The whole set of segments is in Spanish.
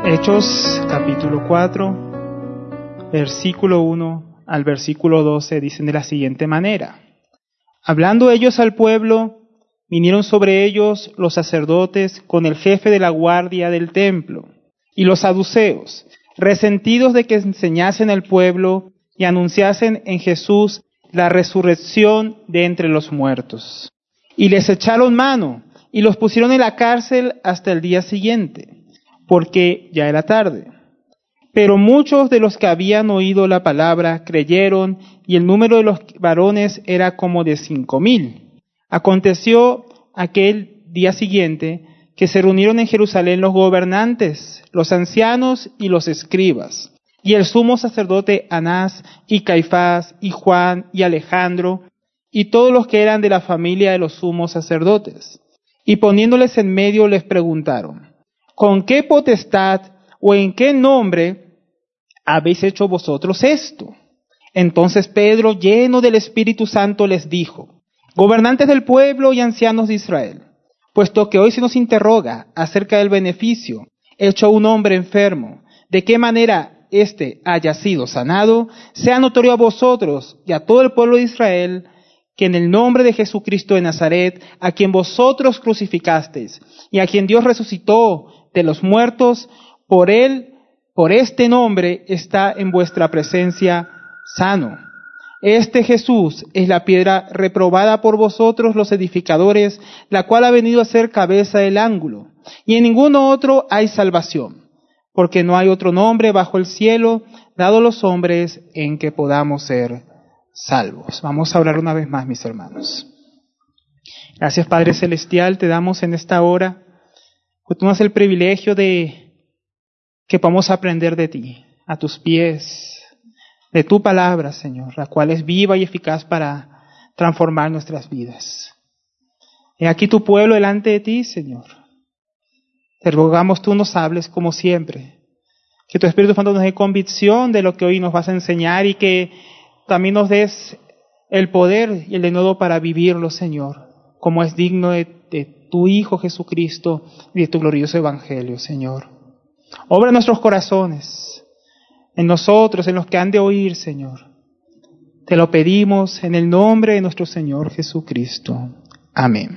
Hechos capítulo 4, versículo 1 al versículo 12 dicen de la siguiente manera: Hablando ellos al pueblo, vinieron sobre ellos los sacerdotes con el jefe de la guardia del templo y los saduceos, resentidos de que enseñasen al pueblo y anunciasen en Jesús la resurrección de entre los muertos. Y les echaron mano y los pusieron en la cárcel hasta el día siguiente, porque ya era tarde. Pero muchos de los que habían oído la palabra creyeron, y el número de los varones era como de 5,000. Aconteció aquel día siguiente que se reunieron en Jerusalén los gobernantes, los ancianos y los escribas, y el sumo sacerdote Anás, y Caifás, y Juan, y Alejandro, y todos los que eran de la familia de los sumos sacerdotes. Y poniéndoles en medio les preguntaron: ¿con qué potestad o en qué nombre habéis hecho vosotros esto? Entonces Pedro, lleno del Espíritu Santo, les dijo: Gobernantes del pueblo y ancianos de Israel, puesto que hoy se nos interroga acerca del beneficio hecho a un hombre enfermo, de qué manera éste haya sido sanado, sea notorio a vosotros y a todo el pueblo de Israel que en el nombre de Jesucristo de Nazaret, a quien vosotros crucificasteis y a quien Dios resucitó de los muertos, por este nombre está en vuestra presencia sano. Este Jesús es la piedra reprobada por vosotros los edificadores, la cual ha venido a ser cabeza del ángulo. Y en ninguno otro hay salvación, porque no hay otro nombre bajo el cielo dado a los hombres en que podamos ser salvos. Vamos a orar una vez más, mis hermanos. Gracias, Padre Celestial, te damos en esta hora, porque tú nos das el privilegio de que podamos aprender de ti, a tus pies, de tu palabra, Señor, la cual es viva y eficaz para transformar nuestras vidas. He aquí tu pueblo delante de ti, Señor. Te rogamos tú nos hables como siempre, que tu Espíritu Santo nos dé convicción de lo que hoy nos vas a enseñar y que también nos des el poder y el denuedo para vivirlo, Señor, como es digno de tu Hijo Jesucristo y de tu glorioso Evangelio, Señor. Obra en nuestros corazones, en nosotros, en los que han de oír, Señor. Te lo pedimos en el nombre de nuestro Señor Jesucristo. Amén.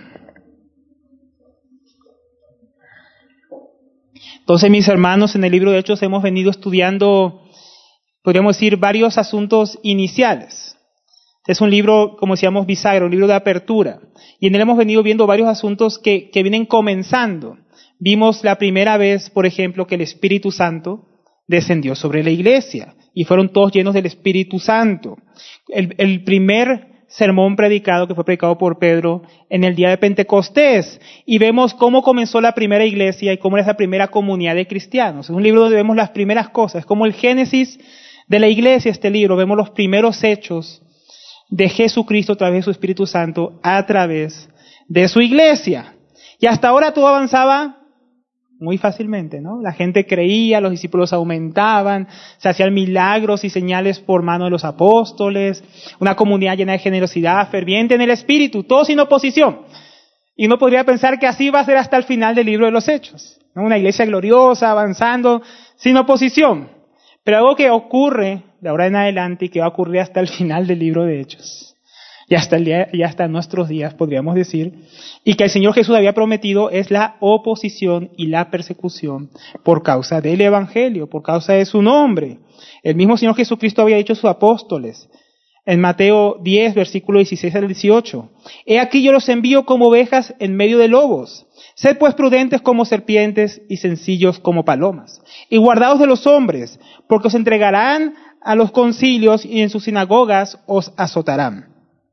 Entonces, mis hermanos, en el libro de Hechos hemos venido estudiando, podríamos decir, varios asuntos iniciales. Es un libro, como decíamos, bisagra, un libro de apertura. Y en él hemos venido viendo varios asuntos que vienen comenzando. Vimos la primera vez, por ejemplo, que el Espíritu Santo descendió sobre la iglesia y fueron todos llenos del Espíritu Santo. El primer sermón predicado, que fue predicado por Pedro en el día de Pentecostés, y vemos cómo comenzó la primera iglesia y cómo es la primera comunidad de cristianos. Es un libro donde vemos las primeras cosas, es como el Génesis de la iglesia. Este libro, vemos los primeros hechos de Jesucristo a través de su Espíritu Santo, a través de su iglesia. Y hasta ahora todo avanzaba muy fácilmente, ¿no? La gente creía, los discípulos aumentaban, se hacían milagros y señales por mano de los apóstoles, una comunidad llena de generosidad, ferviente en el Espíritu, todo sin oposición. Y uno podría pensar que así va a ser hasta el final del libro de los Hechos, ¿no? Una iglesia gloriosa, avanzando, sin oposición. Pero algo que ocurre de ahora en adelante y que va a ocurrir hasta el final del libro de Hechos, y hasta nuestros días, podríamos decir, y que el Señor Jesús había prometido, es la oposición y la persecución por causa del Evangelio, por causa de su nombre. El mismo Señor Jesucristo había dicho a sus apóstoles, en Mateo 10, versículo 16 al 18, He aquí yo los envío como ovejas en medio de lobos. Sed pues prudentes como serpientes y sencillos como palomas. Y guardaos de los hombres, porque os entregarán a los concilios y en sus sinagogas os azotarán.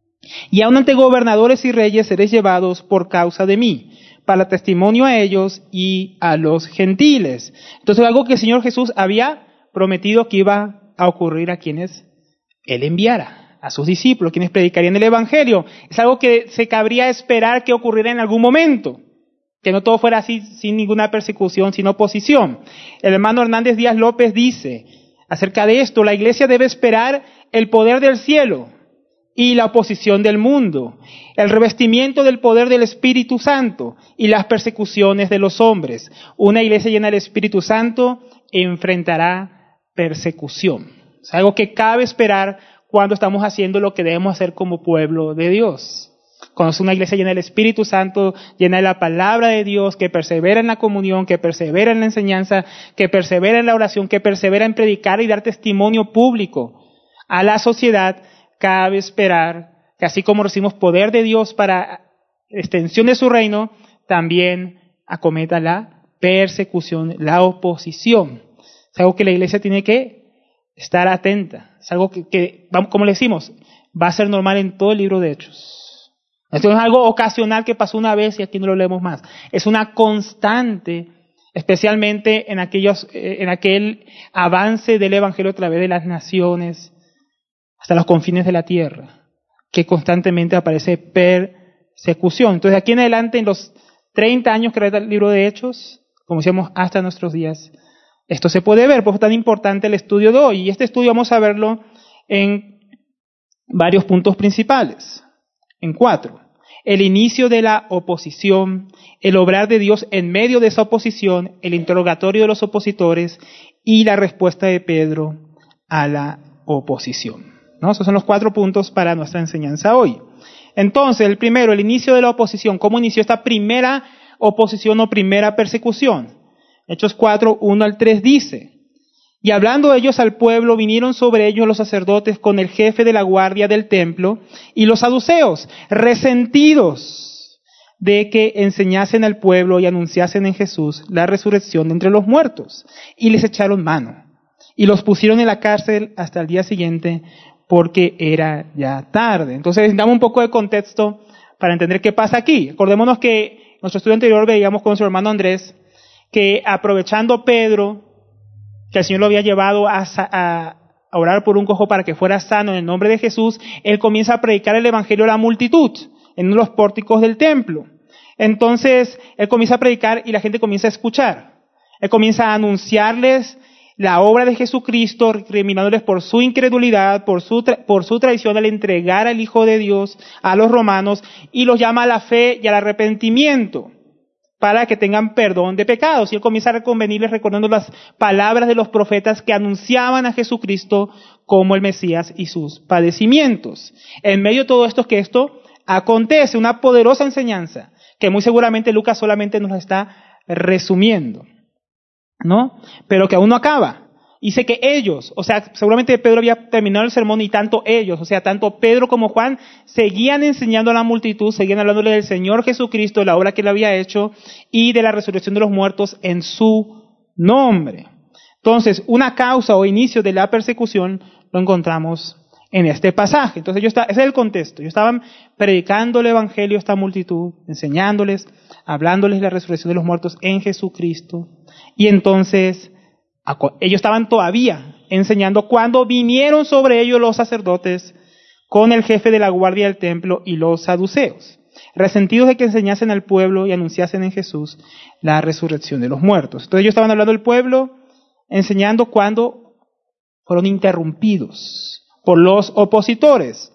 Y aun ante gobernadores y reyes seréis llevados por causa de mí, para testimonio a ellos y a los gentiles. Entonces, algo que el Señor Jesús había prometido que iba a ocurrir a quienes Él enviara, a sus discípulos, quienes predicarían el Evangelio. Es algo que se cabría esperar que ocurriera en algún momento, que no todo fuera así, sin ninguna persecución, sin oposición. El hermano Hernández Díaz López dice acerca de esto: la iglesia debe esperar el poder del cielo y la oposición del mundo, el revestimiento del poder del Espíritu Santo y las persecuciones de los hombres. Una iglesia llena del Espíritu Santo enfrentará persecución. Es algo que cabe esperar cuando estamos haciendo lo que debemos hacer como pueblo de Dios. Cuando es una iglesia llena del Espíritu Santo, llena de la palabra de Dios, que persevera en la comunión, que persevera en la enseñanza, que persevera en la oración, que persevera en predicar y dar testimonio público a la sociedad, cabe esperar que así como recibimos poder de Dios para extensión de su reino, también acometa la persecución, la oposición. Es algo que la iglesia tiene que estar atenta. Es algo que como le decimos, va a ser normal en todo el libro de Hechos. Esto no es algo ocasional que pasó una vez y aquí no lo leemos más. Es una constante, especialmente en aquel avance del Evangelio a través de las naciones hasta los confines de la tierra, que constantemente aparece persecución. Entonces, de aquí en adelante, en los 30 años que resta el libro de Hechos, como decíamos, hasta nuestros días, esto se puede ver. Por eso es tan importante el estudio de hoy. Y este estudio vamos a verlo en varios puntos principales, en 4. El inicio de la oposición, el obrar de Dios en medio de esa oposición, el interrogatorio de los opositores y la respuesta de Pedro a la oposición. ¿No? Esos son los 4 puntos para nuestra enseñanza hoy. Entonces, el primero, el inicio de la oposición. ¿Cómo inició esta primera oposición o primera persecución? Hechos 4, 1 al 3 dice: y hablando ellos al pueblo, vinieron sobre ellos los sacerdotes con el jefe de la guardia del templo y los saduceos, resentidos de que enseñasen al pueblo y anunciasen en Jesús la resurrección de entre los muertos. Y les echaron mano y los pusieron en la cárcel hasta el día siguiente, porque era ya tarde. Entonces necesitamos un poco de contexto para entender qué pasa aquí. Acordémonos que en nuestro estudio anterior veíamos con su hermano Andrés que aprovechando Pedro, que el Señor lo había llevado a orar por un cojo para que fuera sano en el nombre de Jesús, él comienza a predicar el Evangelio a la multitud en uno de los pórticos del templo. Entonces, él comienza a predicar y la gente comienza a escuchar. Él comienza a anunciarles la obra de Jesucristo, recriminándoles por su incredulidad, por su traición al entregar al Hijo de Dios a los romanos, y los llama a la fe y al arrepentimiento para que tengan perdón de pecados. Y él comienza a reconvenirles recordando las palabras de los profetas que anunciaban a Jesucristo como el Mesías y sus padecimientos. En medio de todo esto, que esto acontece, una poderosa enseñanza, que muy seguramente Lucas solamente nos la está resumiendo, ¿no? Pero que aún no acaba. Dice que ellos, o sea, seguramente Pedro había terminado el sermón y tanto ellos, o sea, tanto Pedro como Juan, seguían enseñando a la multitud, seguían hablándole del Señor Jesucristo, de la obra que él había hecho y de la resurrección de los muertos en su nombre. Entonces, una causa o inicio de la persecución lo encontramos en este pasaje. Entonces, ese es el contexto. Ellos estaban predicando el Evangelio a esta multitud, enseñándoles, hablándoles de la resurrección de los muertos en Jesucristo. Y entonces, ellos estaban todavía enseñando cuando vinieron sobre ellos los sacerdotes con el jefe de la guardia del templo y los saduceos, resentidos de que enseñasen al pueblo y anunciasen en Jesús la resurrección de los muertos. Entonces ellos estaban hablando del pueblo, enseñando cuando fueron interrumpidos por los opositores.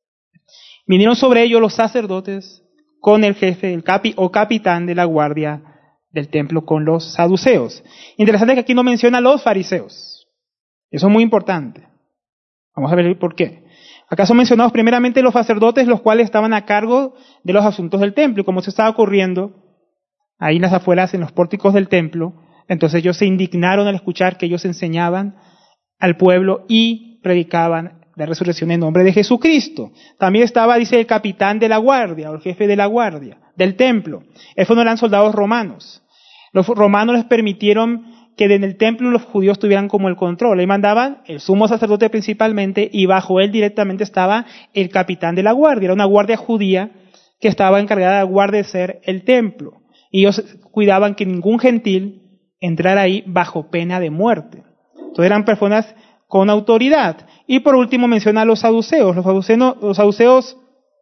Vinieron sobre ellos los sacerdotes con el jefe, el capitán de la guardia del templo, con los saduceos. Interesante que aquí no menciona a los fariseos. Eso es muy importante. Vamos a ver por qué. Acá son mencionados primeramente los sacerdotes, los cuales estaban a cargo de los asuntos del templo. Y como se estaba ocurriendo ahí en las afueras, en los pórticos del templo, entonces ellos se indignaron al escuchar que ellos enseñaban al pueblo y predicaban la resurrección en nombre de Jesucristo. También estaba, dice, el capitán de la guardia, o el jefe de la guardia del templo. Esos no eran soldados romanos. Los romanos les permitieron que en el templo los judíos tuvieran como el control. Ahí mandaban el sumo sacerdote principalmente, y bajo él directamente estaba el capitán de la guardia. Era una guardia judía que estaba encargada de guardecer el templo. Y ellos cuidaban que ningún gentil entrara ahí bajo pena de muerte. Entonces eran personas con autoridad. Y por último menciona a los saduceos. Los saduceos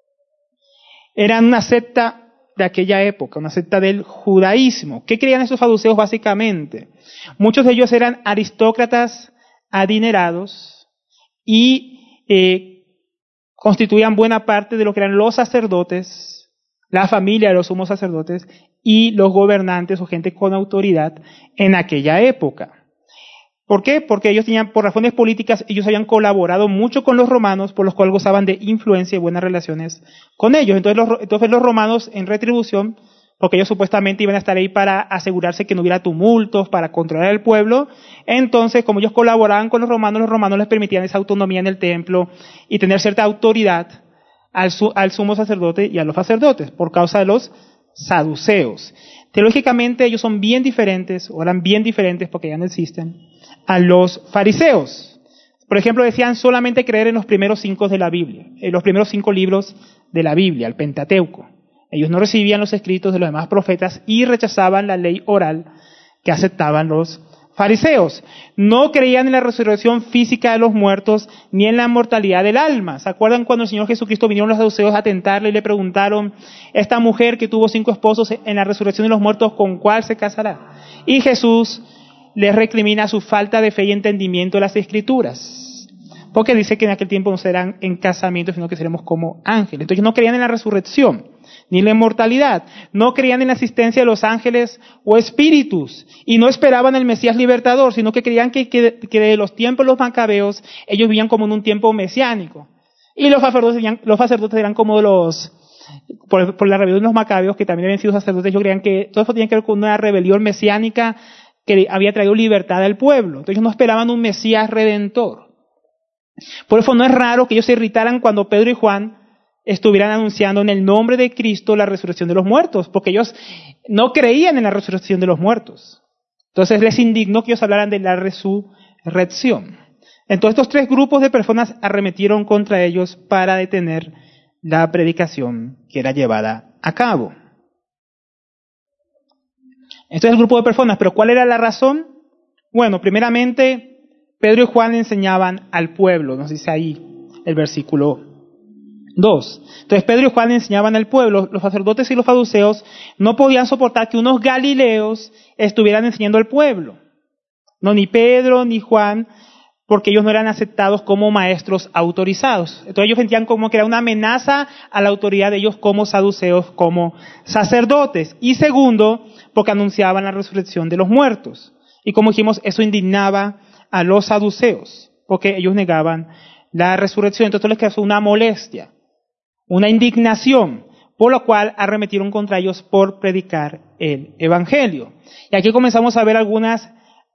eran una secta de aquella época, una secta del judaísmo. ¿Qué creían esos saduceos básicamente? Muchos de ellos eran aristócratas adinerados y constituían buena parte de lo que eran los sacerdotes, la familia de los sumos sacerdotes y los gobernantes o gente con autoridad en aquella época. ¿Por qué? Porque ellos tenían, por razones políticas, ellos habían colaborado mucho con los romanos, por los cuales gozaban de influencia y buenas relaciones con ellos. Entonces los romanos, en retribución, porque ellos supuestamente iban a estar ahí para asegurarse que no hubiera tumultos, para controlar el pueblo, entonces como ellos colaboraban con los romanos les permitían esa autonomía en el templo y tener cierta autoridad al sumo sacerdote y a los sacerdotes, por causa de los saduceos. Teológicamente ellos son bien diferentes, o eran bien diferentes porque ya no existen, a los fariseos. Por ejemplo, decían solamente creer en los primeros 5 de la Biblia, en los primeros 5 libros de la Biblia, el Pentateuco. Ellos no recibían los escritos de los demás profetas y rechazaban la ley oral que aceptaban los fariseos. No creían en la resurrección física de los muertos ni en la inmortalidad del alma. ¿Se acuerdan cuando el Señor Jesucristo vinieron los saduceos a tentarle y le preguntaron, esta mujer que tuvo 5 esposos en la resurrección de los muertos, ¿con cuál se casará? Y Jesús les recrimina su falta de fe y entendimiento de las Escrituras. Porque dice que en aquel tiempo no serán en casamiento, sino que seremos como ángeles. Entonces no creían en la resurrección ni en la inmortalidad. No creían en la existencia de los ángeles o espíritus. Y no esperaban el Mesías libertador, sino que creían que de los tiempos de los macabeos, ellos vivían como en un tiempo mesiánico. Y los sacerdotes eran como por la rebelión de los macabeos, que también habían sido sacerdotes, ellos creían que todo eso tenía que ver con una rebelión mesiánica que había traído libertad al pueblo. Entonces ellos no esperaban un Mesías redentor. Por eso no es raro que ellos se irritaran cuando Pedro y Juan estuvieran anunciando en el nombre de Cristo la resurrección de los muertos, porque ellos no creían en la resurrección de los muertos. Entonces les indignó que ellos hablaran de la resurrección. Entonces estos 3 grupos de personas arremetieron contra ellos para detener la predicación que era llevada a cabo. Este es el grupo de personas, pero ¿cuál era la razón? Bueno, primeramente, Pedro y Juan enseñaban al pueblo, nos dice ahí el versículo 2. Entonces Pedro y Juan enseñaban al pueblo. Los sacerdotes y los saduceos no podían soportar que unos galileos estuvieran enseñando al pueblo. No, ni Pedro ni Juan, porque ellos no eran aceptados como maestros autorizados. Entonces ellos sentían como que era una amenaza a la autoridad de ellos como saduceos, como sacerdotes. Y segundo, porque anunciaban la resurrección de los muertos. Y como dijimos, eso indignaba a los saduceos, porque ellos negaban la resurrección. Entonces les causó una molestia, una indignación, por lo cual arremetieron contra ellos por predicar el Evangelio. Y aquí comenzamos a ver algunas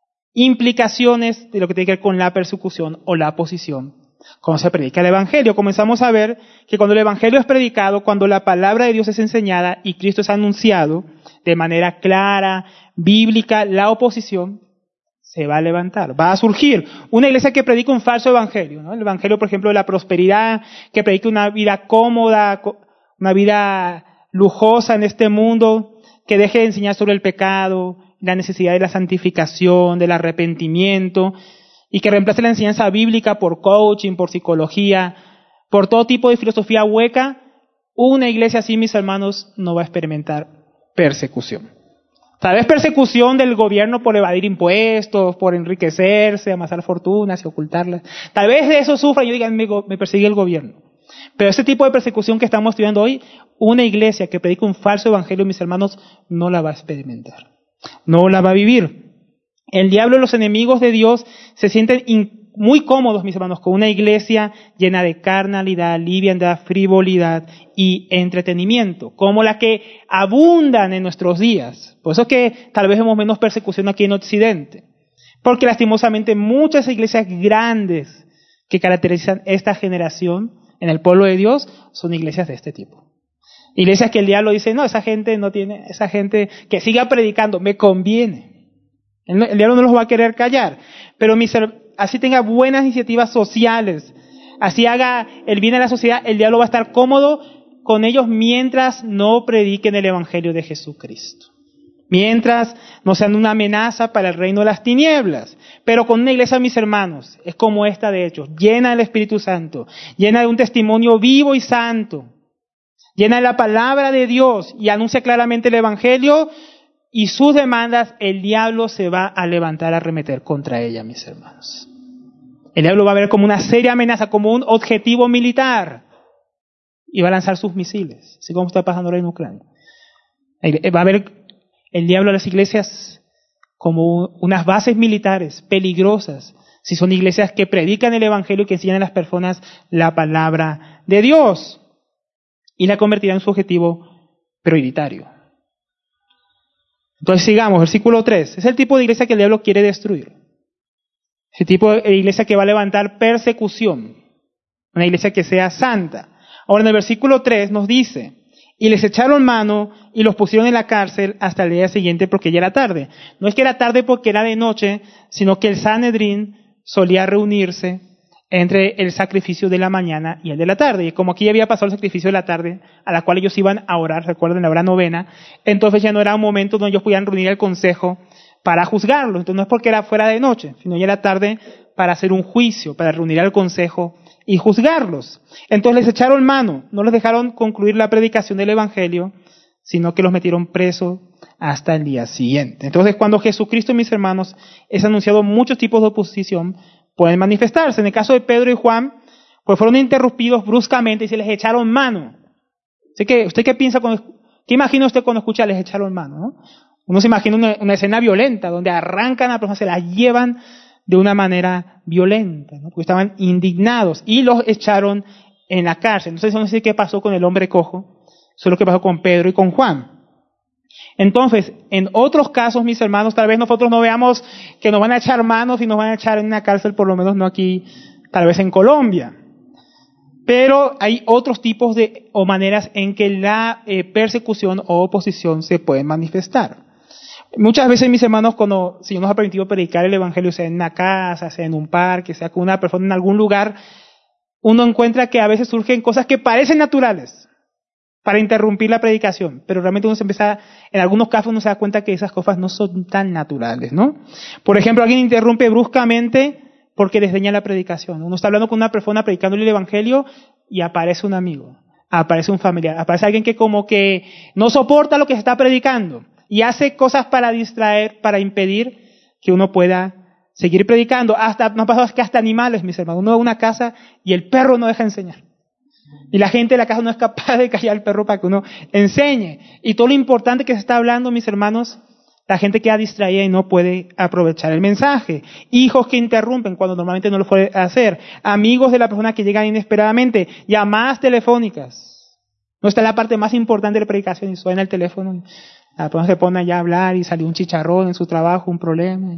implicaciones de lo que tiene que ver con la persecución o la oposición. Cuando se predica el Evangelio, comenzamos a ver que cuando el Evangelio es predicado, cuando la palabra de Dios es enseñada y Cristo es anunciado de manera clara, bíblica, la oposición se va a levantar, va a surgir una iglesia que predica un falso evangelio, ¿no? El evangelio, por ejemplo, de la prosperidad, que predica una vida cómoda, una vida lujosa en este mundo, que deje de enseñar sobre el pecado, la necesidad de la santificación, del arrepentimiento, y que reemplace la enseñanza bíblica por coaching, por psicología, por todo tipo de filosofía hueca. Una iglesia así, mis hermanos, no va a experimentar persecución. Tal vez persecución del gobierno por evadir impuestos, por enriquecerse, amasar fortunas y ocultarlas. Tal vez de eso sufra y digan, me persigue el gobierno. Pero ese tipo de persecución que estamos estudiando hoy, una iglesia que predica un falso evangelio, mis hermanos, no la va a experimentar. No la va a vivir. El diablo y los enemigos de Dios se sienten muy cómodos, mis hermanos, con una iglesia llena de carnalidad, liviandad, frivolidad y entretenimiento, como la que abundan en nuestros días. Por eso es que tal vez vemos menos persecución aquí en Occidente. Porque lastimosamente muchas iglesias grandes que caracterizan esta generación en el pueblo de Dios son iglesias de este tipo. Iglesias que el diablo dice, no, esa gente que siga predicando, me conviene. El diablo no los va a querer callar. Pero así tenga buenas iniciativas sociales, así haga el bien a la sociedad, el diablo va a estar cómodo con ellos mientras no prediquen el Evangelio de Jesucristo. Mientras no sean una amenaza para el reino de las tinieblas. Pero con una iglesia, mis hermanos, es como esta de hecho, llena del Espíritu Santo, llena de un testimonio vivo y santo, llena de la palabra de Dios y anuncia claramente el Evangelio y sus demandas, el diablo se va a levantar a arremeter contra ella, mis hermanos. El diablo va a ver como una seria amenaza, como un objetivo militar. y va a lanzar sus misiles, así como está pasando ahora en Ucrania. Va a ver el diablo a las iglesias como unas bases militares peligrosas, si son iglesias que predican el evangelio y que enseñan a las personas la palabra de Dios, y la convertirá en su objetivo prioritario. Entonces sigamos, versículo 3. Es el tipo de iglesia que el diablo quiere destruir. Ese tipo de iglesia que va a levantar persecución. Una iglesia que sea santa. Ahora en el versículo 3 nos dice, y les echaron mano y los pusieron en la cárcel hasta el día siguiente porque ya era tarde. No es que era tarde porque era de noche, sino que el Sanedrín solía reunirse entre el sacrificio de la mañana y el de la tarde. Y como aquí ya había pasado el sacrificio de la tarde, a la cual ellos iban a orar, recuerden la hora novena, entonces ya no era un momento donde ellos podían reunir el consejo para juzgarlos. Entonces no es porque era fuera de noche, sino ya era tarde para hacer un juicio, para reunir al consejo y juzgarlos. Entonces les echaron mano, no les dejaron concluir la predicación del evangelio, sino que los metieron presos hasta el día siguiente. Entonces cuando Jesucristo, mis hermanos, es anunciado, muchos tipos de oposición pueden manifestarse. En el caso de Pedro y Juan, pues fueron interrumpidos bruscamente y se les echaron mano. Así que, ¿usted qué piensa qué imagina usted cuando escucha les echaron mano, ¿no? Uno se imagina una escena violenta, donde arrancan a la persona, se la llevan de una manera violenta, ¿no? Porque estaban indignados y los echaron en la cárcel. Entonces, no sé qué pasó con el hombre cojo, eso es lo que pasó con Pedro y con Juan. Entonces, en otros casos, mis hermanos, tal vez nosotros no veamos que nos van a echar manos y nos van a echar en una cárcel, por lo menos no aquí, tal vez en Colombia. Pero hay otros tipos o maneras en que la persecución o oposición se puede manifestar. Muchas veces, mis hermanos, cuando el Señor nos ha permitido predicar el evangelio, sea en una casa, sea en un parque, sea con una persona en algún lugar, uno encuentra que a veces surgen cosas que parecen naturales para interrumpir la predicación, pero realmente uno se empieza, en algunos casos uno se da cuenta que esas cosas no son tan naturales, ¿no? Por ejemplo, alguien interrumpe bruscamente porque desdeña la predicación. Uno está hablando con una persona predicándole el evangelio y aparece un amigo, aparece un familiar, aparece alguien que como que no soporta lo que se está predicando y hace cosas para distraer, para impedir que uno pueda seguir predicando. No pasa que hasta animales, mis hermanos. Uno va a una casa y el perro no deja enseñar. Y la gente de la casa no es capaz de callar al perro para que uno enseñe. Y todo lo importante que se está hablando, mis hermanos, la gente queda distraída y no puede aprovechar el mensaje. Hijos que interrumpen cuando normalmente no lo puede hacer. Amigos de la persona que llegan inesperadamente. Llamadas telefónicas. No está la parte más importante de la predicación y suena el teléfono. La persona se pone allá a hablar y salió un chicharrón en su trabajo, un problema.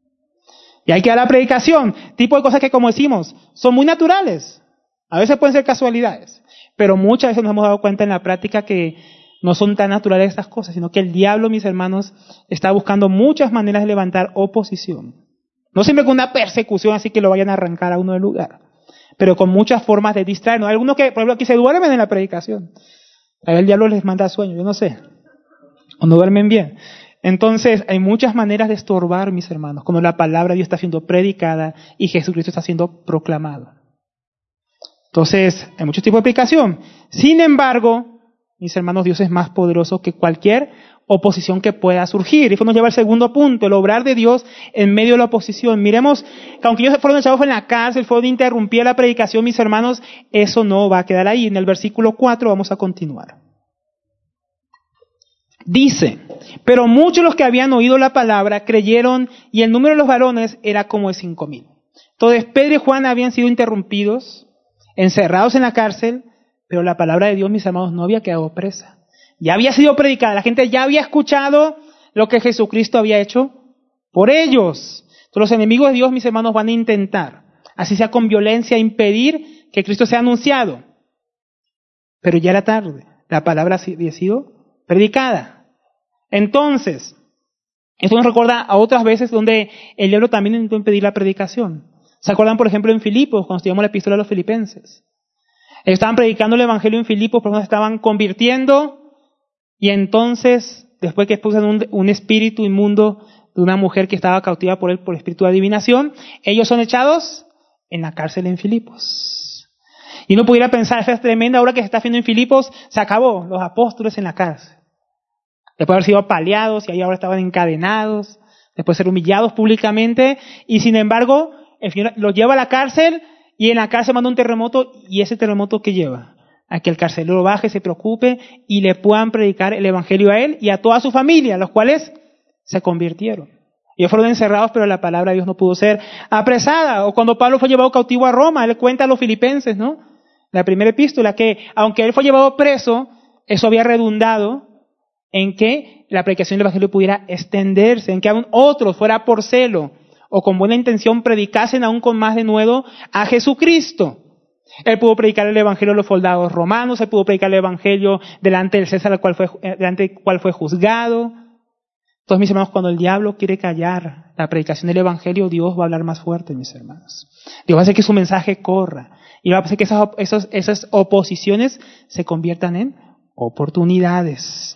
Y hay que dar la predicación. Tipo de cosas que, como decimos, son muy naturales. A veces pueden ser casualidades, pero muchas veces nos hemos dado cuenta en la práctica que no son tan naturales estas cosas, sino que el diablo, mis hermanos, está buscando muchas maneras de levantar oposición. No siempre con una persecución así que lo vayan a arrancar a uno del lugar, pero con muchas formas de distraernos. Hay algunos que, por ejemplo, aquí se duermen en la predicación. A ver, el diablo les manda sueño, yo no sé. O no duermen bien. Entonces, hay muchas maneras de estorbar, mis hermanos, cuando la palabra de Dios está siendo predicada y Jesucristo está siendo proclamado. Entonces, hay muchos tipos de aplicación. Sin embargo, mis hermanos, Dios es más poderoso que cualquier oposición que pueda surgir. Y esto nos lleva al segundo punto, el obrar de Dios en medio de la oposición. Miremos que aunque ellos fueron echados en la cárcel, fueron interrumpida la predicación, mis hermanos, eso no va a quedar ahí. En el versículo 4 vamos a continuar. Dice, pero muchos de los que habían oído la palabra creyeron y el número de los varones era como de 5,000. Entonces Pedro y Juan habían sido interrumpidos, encerrados en la cárcel, pero la palabra de Dios, mis hermanos, no había quedado presa. Ya había sido predicada, la gente ya había escuchado lo que Jesucristo había hecho por ellos. Entonces los enemigos de Dios, mis hermanos, van a intentar, así sea con violencia, impedir que Cristo sea anunciado. Pero ya era tarde, la palabra había sido predicada. Entonces, esto nos recuerda a otras veces donde el diablo también intentó impedir la predicación. ¿Se acuerdan, por ejemplo, en Filipos, cuando estudiamos la epístola a los filipenses? Ellos estaban predicando el evangelio en Filipos, pero se estaban convirtiendo, y entonces, después que expulsan un espíritu inmundo de una mujer que estaba cautiva por él por espíritu de adivinación, ellos son echados en la cárcel en Filipos. Y uno pudiera pensar, esa es tremenda obra que se está haciendo en Filipos, se acabó, los apóstoles en la cárcel. Después de haber sido apaleados y ahí ahora estaban encadenados, después de ser humillados públicamente, y sin embargo, el Señor los lleva a la cárcel y en la cárcel manda un terremoto, y ese terremoto ¿qué lleva? a que el carcelero baje, se preocupe y le puedan predicar el evangelio a él y a toda su familia, los cuales se convirtieron. Ellos fueron encerrados, pero la palabra de Dios no pudo ser apresada. O cuando Pablo fue llevado cautivo a Roma, él cuenta a los filipenses, ¿no? La primera epístola, que aunque él fue llevado preso, eso había redundado en que la predicación del evangelio pudiera extenderse, en que aún otros, fuera por celo o con buena intención, predicasen aún con más denuedo a Jesucristo. Él pudo predicar el evangelio a los soldados romanos, él pudo predicar el evangelio delante del César, delante del cual fue juzgado. Entonces, mis hermanos, cuando el diablo quiere callar la predicación del evangelio, Dios va a hablar más fuerte, mis hermanos. Dios va a hacer que su mensaje corra. Y va a hacer que esas oposiciones se conviertan en oportunidades.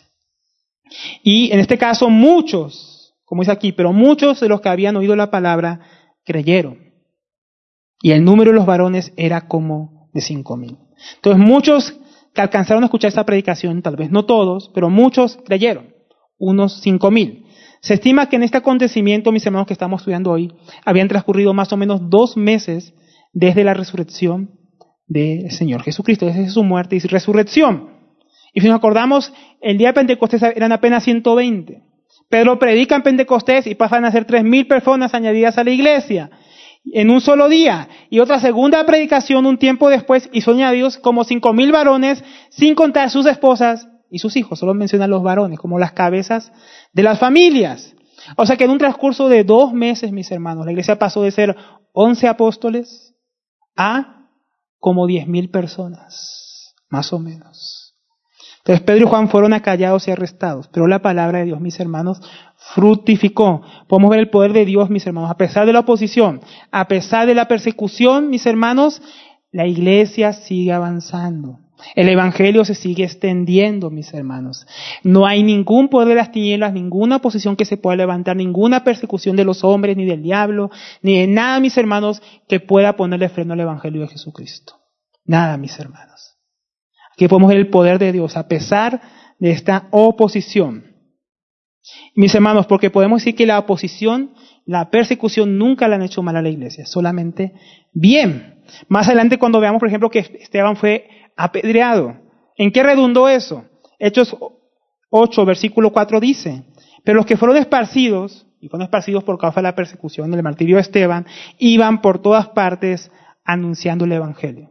Y en este caso muchos, como dice aquí, pero muchos de los que habían oído la palabra creyeron. Y el número de los varones era como de 5,000. Entonces muchos que alcanzaron a escuchar esta predicación, tal vez no todos, pero muchos creyeron, unos 5,000. Se estima que en este acontecimiento, mis hermanos que estamos estudiando hoy, habían transcurrido más o menos 2 meses desde la resurrección del Señor Jesucristo, desde su muerte y su resurrección. Y si nos acordamos, el día de Pentecostés eran apenas 120. Pedro predica en Pentecostés y pasan a ser 3,000 personas añadidas a la iglesia en un solo día. Y otra segunda predicación un tiempo después y son añadidos como 5,000 varones, sin contar sus esposas y sus hijos. Solo mencionan los varones como las cabezas de las familias. O sea que en un transcurso de 2 meses, mis hermanos, la iglesia pasó de ser 11 apóstoles a como 10,000 personas, más o menos. Entonces Pedro y Juan fueron acallados y arrestados, pero la palabra de Dios, mis hermanos, fructificó. Podemos ver el poder de Dios, mis hermanos, a pesar de la oposición, a pesar de la persecución, mis hermanos, la iglesia sigue avanzando. El evangelio se sigue extendiendo, mis hermanos. No hay ningún poder de las tinieblas, ninguna oposición que se pueda levantar, ninguna persecución de los hombres, ni del diablo, ni de nada, mis hermanos, que pueda ponerle freno al evangelio de Jesucristo. Nada, mis hermanos. Aquí podemos ver el poder de Dios a pesar de esta oposición. Mis hermanos, porque podemos decir que la oposición, la persecución nunca le han hecho mal a la iglesia, solamente bien. Más adelante cuando veamos, por ejemplo, que Esteban fue apedreado. ¿En qué redundó eso? Hechos 8, versículo 4 dice, pero los que fueron esparcidos, y fueron esparcidos por causa de la persecución del martirio de Esteban, iban por todas partes anunciando el evangelio.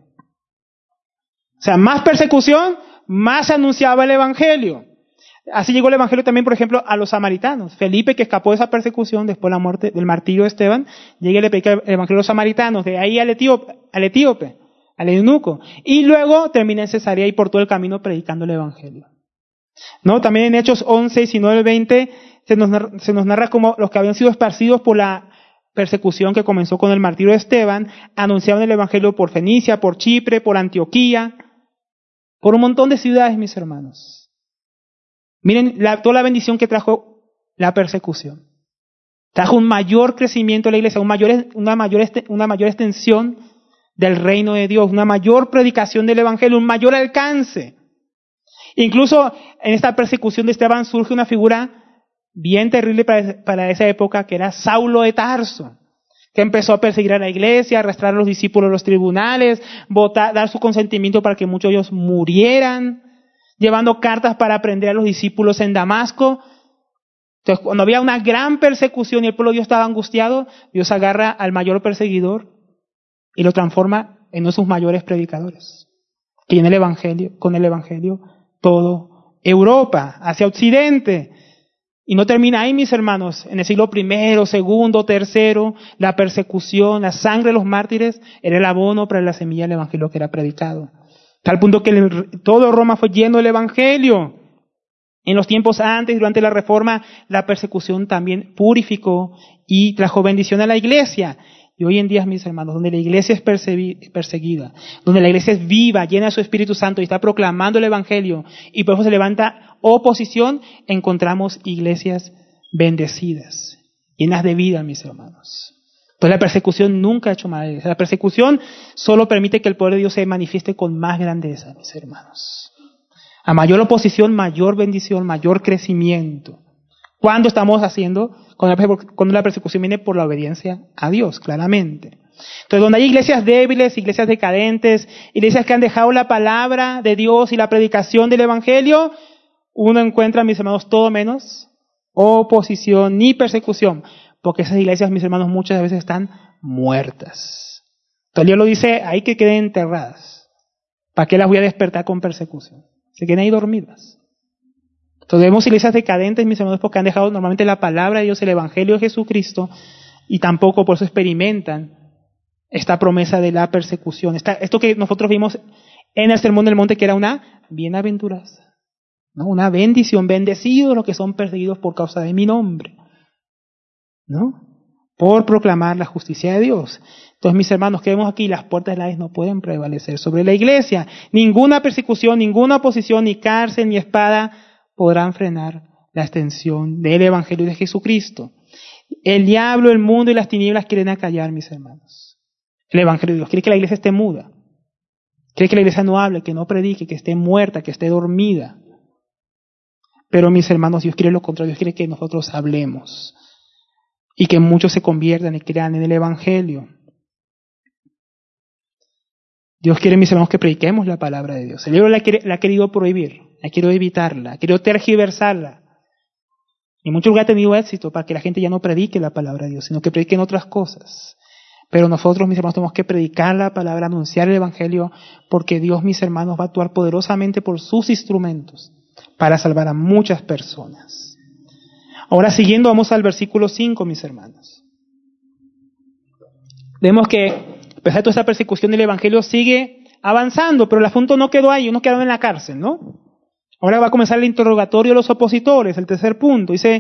O sea, más persecución, más anunciaba el evangelio. Así llegó el evangelio también, por ejemplo, a los samaritanos. Felipe, que escapó de esa persecución después de la muerte del martirio de Esteban, llega y le predica el evangelio a los samaritanos, de ahí al etíope, al eunuco. Y luego termina en Cesarea y por todo el camino predicando el evangelio. ¿No? También en Hechos 11, 19, 20 se nos narra como los que habían sido esparcidos por la persecución que comenzó con el martirio de Esteban, anunciaban el evangelio por Fenicia, por Chipre, por Antioquía, por un montón de ciudades, mis hermanos. Miren toda la bendición que trajo la persecución. Trajo un mayor crecimiento de la iglesia, una mayor extensión del reino de Dios, una mayor predicación del evangelio, un mayor alcance. Incluso en esta persecución de Esteban surge una figura bien terrible para esa época, que era Saulo de Tarso, que empezó a perseguir a la iglesia, arrastrar a los discípulos a los tribunales, dar su consentimiento para que muchos de ellos murieran, llevando cartas para prender a los discípulos en Damasco. Entonces, cuando había una gran persecución y el pueblo de Dios estaba angustiado, Dios agarra al mayor perseguidor y lo transforma en uno de sus mayores predicadores. Que en el evangelio, con el evangelio, todo Europa, hacia Occidente. Y no termina ahí, mis hermanos. En el siglo I, II, III, la persecución, la sangre de los mártires era el abono para la semilla del evangelio que era predicado. Tal punto que todo Roma fue lleno del evangelio. En los tiempos antes, durante la Reforma, la persecución también purificó y trajo bendición a la iglesia. Y hoy en día, mis hermanos, donde la iglesia es perseguida, donde la iglesia es viva, llena de su Espíritu Santo y está proclamando el evangelio, y por eso se levanta oposición, encontramos iglesias bendecidas, llenas de vida, mis hermanos. Entonces la persecución nunca ha hecho mal. La persecución solo permite que el poder de Dios se manifieste con más grandeza, mis hermanos. A mayor oposición, mayor bendición, mayor crecimiento. ¿Cuándo estamos haciendo? Cuando la persecución viene por la obediencia a Dios, claramente. Entonces, donde hay iglesias débiles, iglesias decadentes, iglesias que han dejado la palabra de Dios y la predicación del Evangelio, uno encuentra, mis hermanos, todo menos oposición ni persecución, porque esas iglesias, mis hermanos, muchas veces están muertas. Entonces Dios lo dice, hay que queden enterradas. ¿Para qué las voy a despertar con persecución? Se queden ahí dormidas. Entonces vemos iglesias decadentes, mis hermanos, porque han dejado normalmente la palabra de Dios, el Evangelio de Jesucristo, y tampoco por eso experimentan esta promesa de la persecución. Esto que nosotros vimos en el Sermón del Monte, que era una bienaventuranza, ¿no? Una bendición, bendecidos los que son perseguidos por causa de mi nombre, ¿no? Por proclamar la justicia de Dios. Entonces, mis hermanos, que vemos aquí, las puertas del Hades no pueden prevalecer sobre la iglesia. Ninguna persecución, ninguna oposición, ni cárcel, ni espada podrán frenar la extensión del Evangelio de Jesucristo. El diablo, el mundo y las tinieblas quieren acallar, mis hermanos, el Evangelio de Dios. Quiere que la iglesia esté muda. Quiere que la iglesia no hable, que no predique, que esté muerta, que esté dormida. Pero, mis hermanos, Dios quiere lo contrario. Dios quiere que nosotros hablemos y que muchos se conviertan y crean en el Evangelio. Dios quiere, mis hermanos, que prediquemos la palabra de Dios. El diablo la ha querido prohibir, ha querido evitarla, ha querido tergiversarla. En muchos lugares ha tenido éxito para que la gente ya no predique la palabra de Dios, sino que prediquen otras cosas. Pero nosotros, mis hermanos, tenemos que predicar la palabra, anunciar el Evangelio, porque Dios, mis hermanos, va a actuar poderosamente por sus instrumentos para salvar a muchas personas. Ahora, siguiendo, vamos al versículo 5, mis hermanos. Vemos que, a pesar de toda esta persecución, el Evangelio sigue avanzando, pero el asunto no quedó ahí, uno quedó en la cárcel, ¿no? Ahora va a comenzar el interrogatorio de los opositores, el tercer punto. Dice,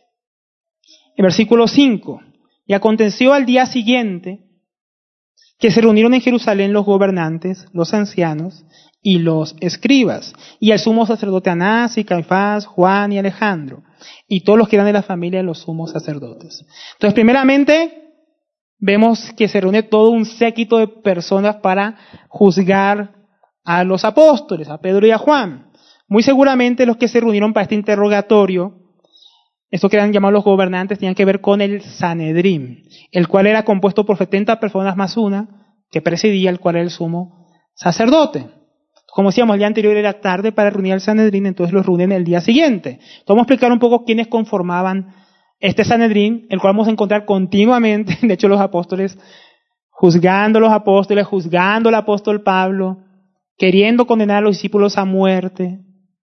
en versículo 5, y aconteció al día siguiente que se reunieron en Jerusalén los gobernantes, los ancianos y los escribas, y el sumo sacerdote Anás y Caifás, Juan y Alejandro, y todos los que eran de la familia de los sumos sacerdotes. Entonces, primeramente, vemos que se reúne todo un séquito de personas para juzgar a los apóstoles, a Pedro y a Juan. Muy seguramente los que se reunieron para este interrogatorio, estos que eran llamados los gobernantes, tenían que ver con el Sanedrín, el cual era compuesto por 70 personas más una, que presidía, el cual era el sumo sacerdote. Como decíamos, el día anterior era tarde para reunir al Sanedrín, entonces los reúnen el día siguiente. Entonces, vamos a explicar un poco quiénes conformaban este Sanedrín, el cual vamos a encontrar continuamente, de hecho los apóstoles, juzgando a los apóstoles, juzgando al apóstol Pablo, queriendo condenar a los discípulos a muerte.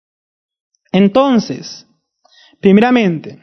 Entonces, primeramente,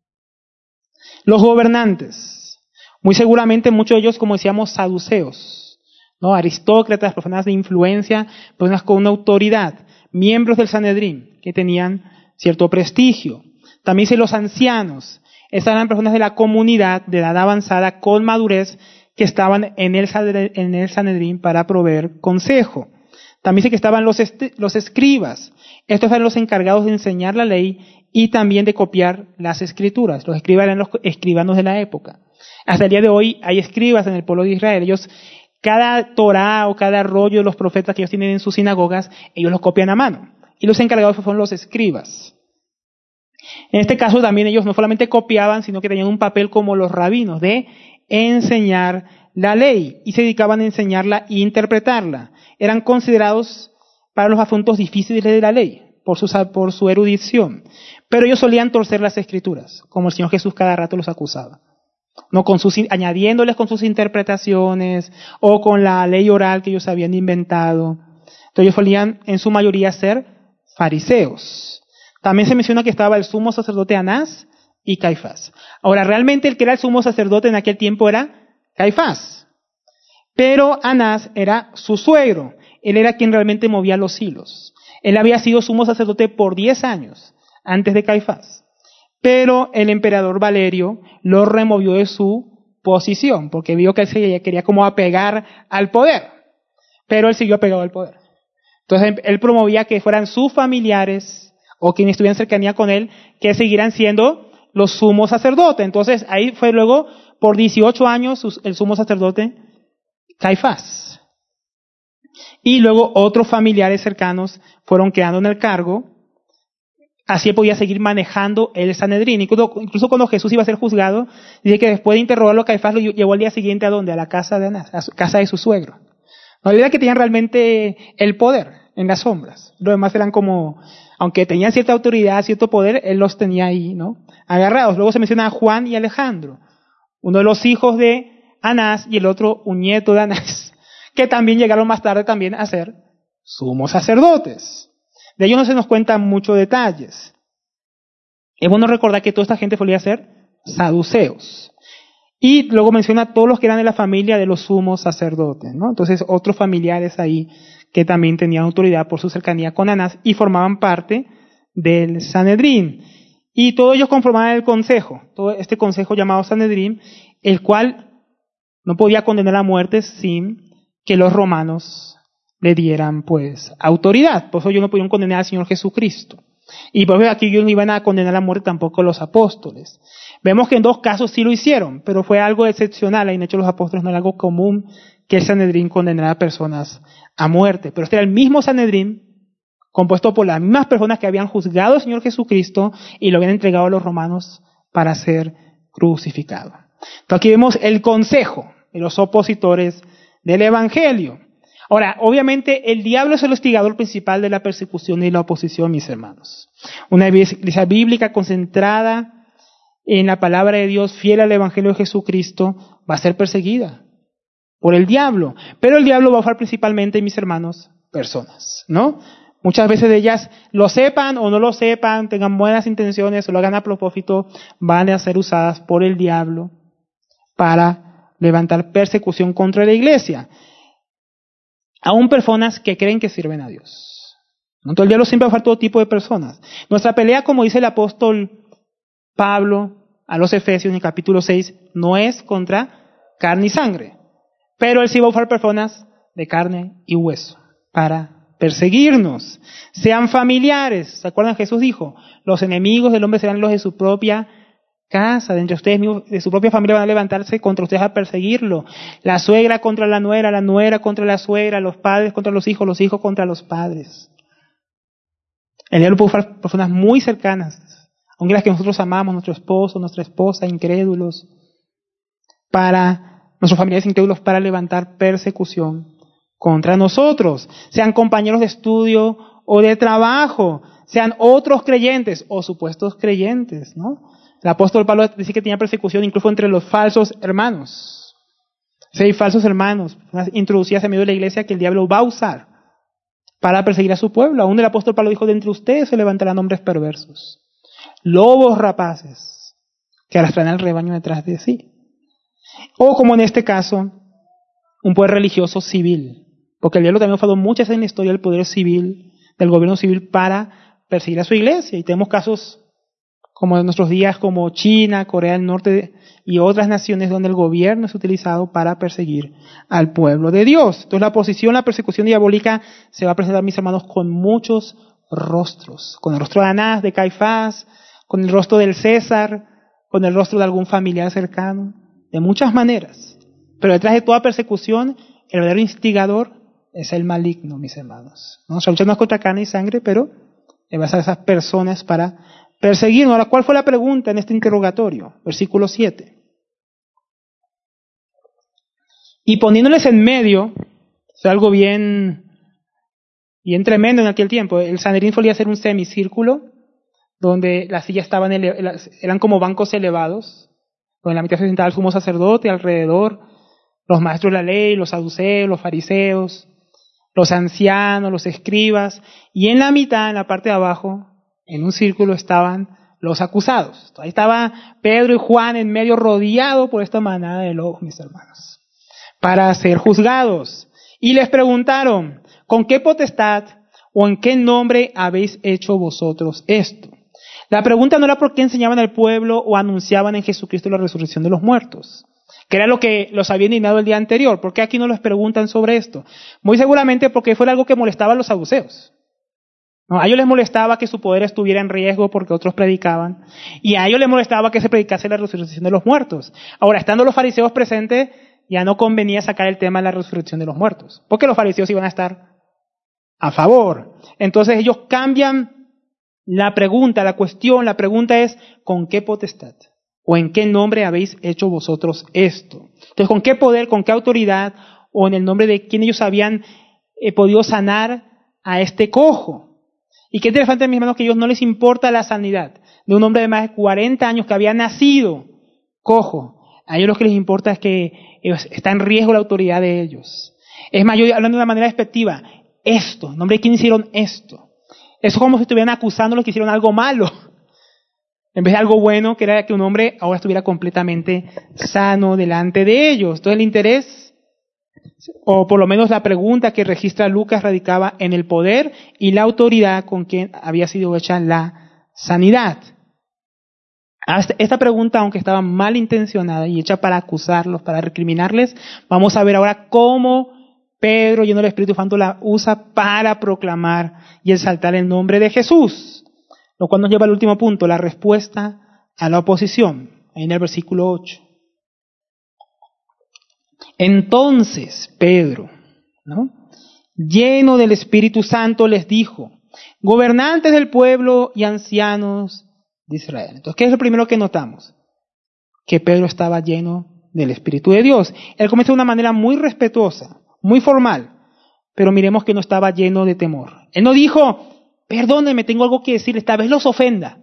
los gobernantes, muy seguramente muchos de ellos, como decíamos, saduceos, ¿no? Aristócratas, personas de influencia, personas con una autoridad, miembros del Sanedrín, que tenían cierto prestigio. También dice los ancianos, estas eran personas de la comunidad, de edad avanzada, con madurez, que estaban en el Sanedrín para proveer consejo. También dice que estaban los escribas. Estos eran los encargados de enseñar la ley y también de copiar las escrituras. Los escribas eran los escribanos de la época. Hasta el día de hoy hay escribas en el pueblo de Israel. Ellos, cada Torah o cada rollo de los profetas que ellos tienen en sus sinagogas, ellos los copian a mano. Y los encargados son los escribas. En este caso también ellos no solamente copiaban, sino que tenían un papel como los rabinos de enseñar la ley y se dedicaban a enseñarla e interpretarla. Eran considerados para los asuntos difíciles de la ley, por su erudición. Pero ellos solían torcer las escrituras, como el Señor Jesús cada rato los acusaba. No añadiéndoles con sus interpretaciones, o con la ley oral que ellos habían inventado. Entonces ellos solían, en su mayoría, ser fariseos. También se menciona que estaba el sumo sacerdote Anás y Caifás. Ahora, realmente el que era el sumo sacerdote en aquel tiempo era Caifás. Pero Anás era su suegro. Él era quien realmente movía los hilos. Él había sido sumo sacerdote por 10 años antes de Caifás. Pero el emperador Valerio lo removió de su posición, porque vio que él se quería como apegar al poder. Pero él siguió apegado al poder. Entonces él promovía que fueran sus familiares o quienes estuvieran en cercanía con él, que siguieran siendo los sumos sacerdotes. Entonces ahí fue luego, por 18 años, el sumo sacerdote Caifás. Y luego otros familiares cercanos fueron quedando en el cargo, así él podía seguir manejando el Sanedrín. Incluso cuando Jesús iba a ser juzgado, dice que después de interrogarlo a Caifás, lo llevó al día siguiente ¿a dónde? A la casa de Anás, a su casa de su suegro. No olvida que tenían realmente el poder en las sombras. Los demás eran como, aunque tenían cierta autoridad, cierto poder, él los tenía ahí, ¿no? Agarrados. Luego se menciona a Juan y Alejandro, uno de los hijos de Anás y el otro un nieto de Anás, que también llegaron más tarde también a ser sumos sacerdotes. De ellos no se nos cuentan muchos detalles. Es bueno recordar que toda esta gente solía ser saduceos. Y luego menciona a todos los que eran de la familia de los sumos sacerdotes, ¿no? Entonces, otros familiares ahí que también tenían autoridad por su cercanía con Anás y formaban parte del Sanedrín. Y todos ellos conformaban el consejo, todo este consejo llamado Sanedrín, el cual no podía condenar a muerte sin que los romanos le dieran, pues, autoridad. Por eso ellos no podían condenar al Señor Jesucristo. Y por eso aquí ellos no iban a condenar a muerte tampoco los apóstoles. Vemos que en 2 casos sí lo hicieron, pero fue algo excepcional. En hecho, los apóstoles no era algo común que el Sanedrín condenara a personas a muerte. Pero este era el mismo Sanedrín, compuesto por las mismas personas que habían juzgado al Señor Jesucristo y lo habían entregado a los romanos para ser crucificado. Entonces aquí vemos el consejo de los opositores del Evangelio. Ahora, obviamente, el diablo es el hostigador principal de la persecución y la oposición, mis hermanos. Una iglesia bíblica concentrada en la palabra de Dios, fiel al Evangelio de Jesucristo, va a ser perseguida por el diablo. Pero el diablo va a usar principalmente, mis hermanos, personas, ¿no? Muchas veces de ellas, lo sepan o no lo sepan, tengan buenas intenciones o lo hagan a propósito, van a ser usadas por el diablo para levantar persecución contra la iglesia. Aún personas que creen que sirven a Dios. Entonces el diablo siempre va a usar todo tipo de personas. Nuestra pelea, como dice el apóstol Pablo a los Efesios en el capítulo 6, no es contra carne y sangre, pero él sí va a usar personas de carne y hueso para perseguirnos. Sean familiares. ¿Se acuerdan? Jesús dijo, los enemigos del hombre serán los de su propia casa, de entre ustedes mismos, de su propia familia van a levantarse contra ustedes a perseguirlo. La suegra contra la nuera contra la suegra, los padres contra los hijos contra los padres. El diablo puede usar personas muy cercanas, aunque las que nosotros amamos, nuestro esposo, nuestra esposa, incrédulos, nuestros familiares incrédulos, para levantar persecución contra nosotros. Sean compañeros de estudio o de trabajo, sean otros creyentes o supuestos creyentes, ¿no? El apóstol Pablo dice que tenía persecución incluso entre los falsos hermanos. Si hay falsos hermanos introducidas en medio de la iglesia que el diablo va a usar para perseguir a su pueblo. Aún el apóstol Pablo dijo, de entre ustedes se levantarán hombres perversos, lobos rapaces, que arrastrarán al rebaño detrás de sí. O como en este caso, un poder religioso civil. Porque el diablo también ha usado muchas en la historia del poder civil, del gobierno civil, para perseguir a su iglesia. Y tenemos casos como en nuestros días, como China, Corea del Norte y otras naciones donde el gobierno es utilizado para perseguir al pueblo de Dios. Entonces la persecución diabólica se va a presentar, mis hermanos, con muchos rostros. Con el rostro de Anás, de Caifás, con el rostro del César, con el rostro de algún familiar cercano, de muchas maneras. Pero detrás de toda persecución, el verdadero instigador es el maligno, mis hermanos. Nuestra lucha no es contra carne y sangre, pero va a ser esas personas para perseguirnos. Ahora, ¿cuál fue la pregunta en este interrogatorio? Versículo 7. Y poniéndoles en medio, fue algo bien tremendo en aquel tiempo. El Sanedrín solía ser un semicírculo, donde las sillas eran como bancos elevados, donde en la mitad se sentaba el sumo sacerdote, alrededor los maestros de la ley, los saduceos, los fariseos, los ancianos, los escribas, y en la mitad, en la parte de abajo, en un círculo, estaban los acusados. Ahí estaba Pedro y Juan en medio, rodeado por esta manada de lobos, mis hermanos, para ser juzgados. Y les preguntaron, ¿con qué potestad o en qué nombre habéis hecho vosotros esto? La pregunta no era por qué enseñaban al pueblo o anunciaban en Jesucristo la resurrección de los muertos, que era lo que los había indignado el día anterior. ¿Por qué aquí no les preguntan sobre esto? Muy seguramente porque fue algo que molestaba a los saduceos. No, a ellos les molestaba que su poder estuviera en riesgo porque otros predicaban, y a ellos les molestaba que se predicase la resurrección de los muertos. Ahora, estando los fariseos presentes, ya no convenía sacar el tema de la resurrección de los muertos, porque los fariseos iban a estar a favor. Entonces ellos cambian La pregunta es, ¿con qué potestad? ¿O en qué nombre habéis hecho vosotros esto? Entonces, ¿con qué poder, con qué autoridad, o en el nombre de quién ellos habían podido sanar a este cojo? Y qué interesante, mis hermanos, que a ellos no les importa la sanidad de un hombre de más de 40 años que había nacido cojo. A ellos lo que les importa es que está en riesgo la autoridad de ellos. Es más, yo hablando de una manera despectiva, esto, en nombre de quién hicieron esto. Eso es como si estuvieran acusando a los que hicieron algo malo, en vez de algo bueno, que era que un hombre ahora estuviera completamente sano delante de ellos. Entonces el interés, o por lo menos la pregunta que registra Lucas, radicaba en el poder y la autoridad con que había sido hecha la sanidad. Esta pregunta, aunque estaba mal intencionada y hecha para acusarlos, para recriminarles, vamos a ver ahora cómo Pedro, lleno del Espíritu Santo, la usa para proclamar y exaltar el nombre de Jesús. Lo cual nos lleva al último punto, la respuesta a la oposición, en el versículo 8. Entonces Pedro, lleno del Espíritu Santo, les dijo, gobernantes del pueblo y ancianos de Israel. Entonces, ¿qué es lo primero que notamos? Que Pedro estaba lleno del Espíritu de Dios. Él comienza de una manera muy respetuosa, muy formal, pero miremos que no estaba lleno de temor. Él no dijo, perdónenme, tengo algo que decir, esta vez los ofenda,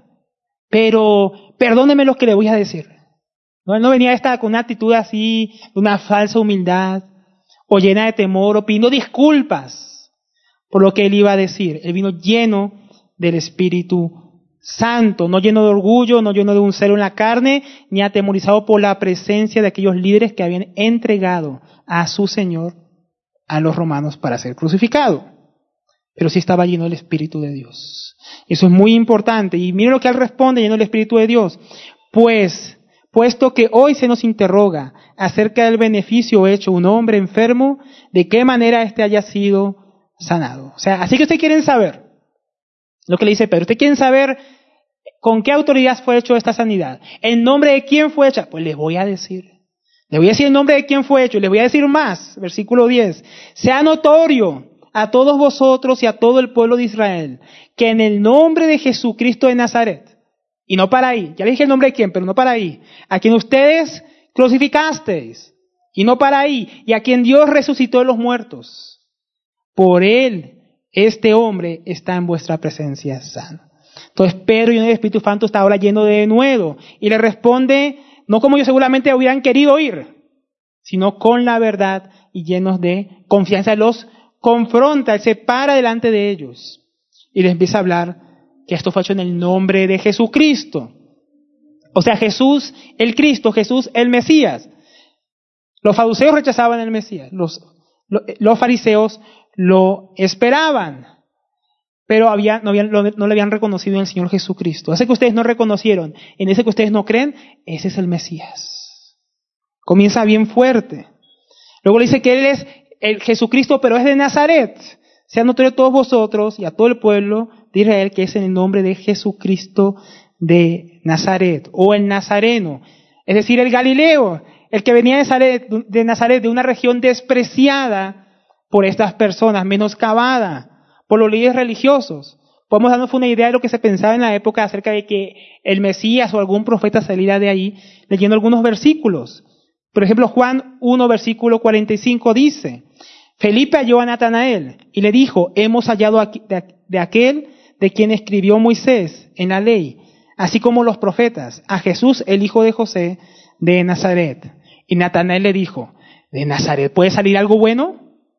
pero perdónenme lo que le voy a decir. No, él no venía con una actitud así, de una falsa humildad, o llena de temor, o pidiendo disculpas por lo que él iba a decir. Él vino lleno del Espíritu Santo, no lleno de orgullo, no lleno de un celo en la carne, ni atemorizado por la presencia de aquellos líderes que habían entregado a su Señor a los romanos para ser crucificado. Pero sí estaba lleno del Espíritu de Dios. Eso es muy importante. Y miren lo que él responde, lleno del Espíritu de Dios. Pues, puesto que hoy se nos interroga acerca del beneficio hecho a un hombre enfermo, de qué manera éste haya sido sanado. O sea, así que ustedes quieren saber lo que le dice Pedro. ¿Ustedes quieren saber con qué autoridad fue hecho esta sanidad? ¿En nombre de quién fue hecha? Pues les voy a decir. Les voy a decir el nombre de quién fue hecho. Y les voy a decir más. Versículo 10. Sea notorio a todos vosotros y a todo el pueblo de Israel que en el nombre de Jesucristo de Nazaret, y no para ahí, ya les dije el nombre de quién, pero no para ahí, a quien ustedes crucificasteis, y no para ahí, y a quien Dios resucitó de los muertos, por él este hombre está en vuestra presencia sano. Entonces Pedro, lleno del Espíritu Santo, está ahora lleno de denuedo, y le responde, no como ellos seguramente hubieran querido oír, sino con la verdad y llenos de confianza. Los confronta, él se para delante de ellos y les empieza a hablar que esto fue hecho en el nombre de Jesucristo. O sea, Jesús el Cristo, Jesús el Mesías. Los saduceos rechazaban el Mesías, los fariseos lo esperaban, pero no le habían reconocido en el Señor Jesucristo. Ese que ustedes no reconocieron, en ese que ustedes no creen, ese es el Mesías. Comienza bien fuerte. Luego le dice que Él es el Jesucristo, pero es de Nazaret. Sean notorios todos vosotros y a todo el pueblo de Israel que es en el nombre de Jesucristo de Nazaret, o el Nazareno, es decir, el Galileo, el que venía de Nazaret, de una región despreciada por estas personas, menoscabada por los líderes religiosos. Podemos darnos una idea de lo que se pensaba en la época acerca de que el Mesías o algún profeta saliera de ahí, leyendo algunos versículos. Por ejemplo, Juan 1, versículo 45 dice, Felipe halló a Natanael y le dijo, hemos hallado de aquel de quien escribió Moisés en la ley, así como los profetas, a Jesús, el hijo de José, de Nazaret. Y Natanael le dijo, ¿de Nazaret puede salir algo bueno?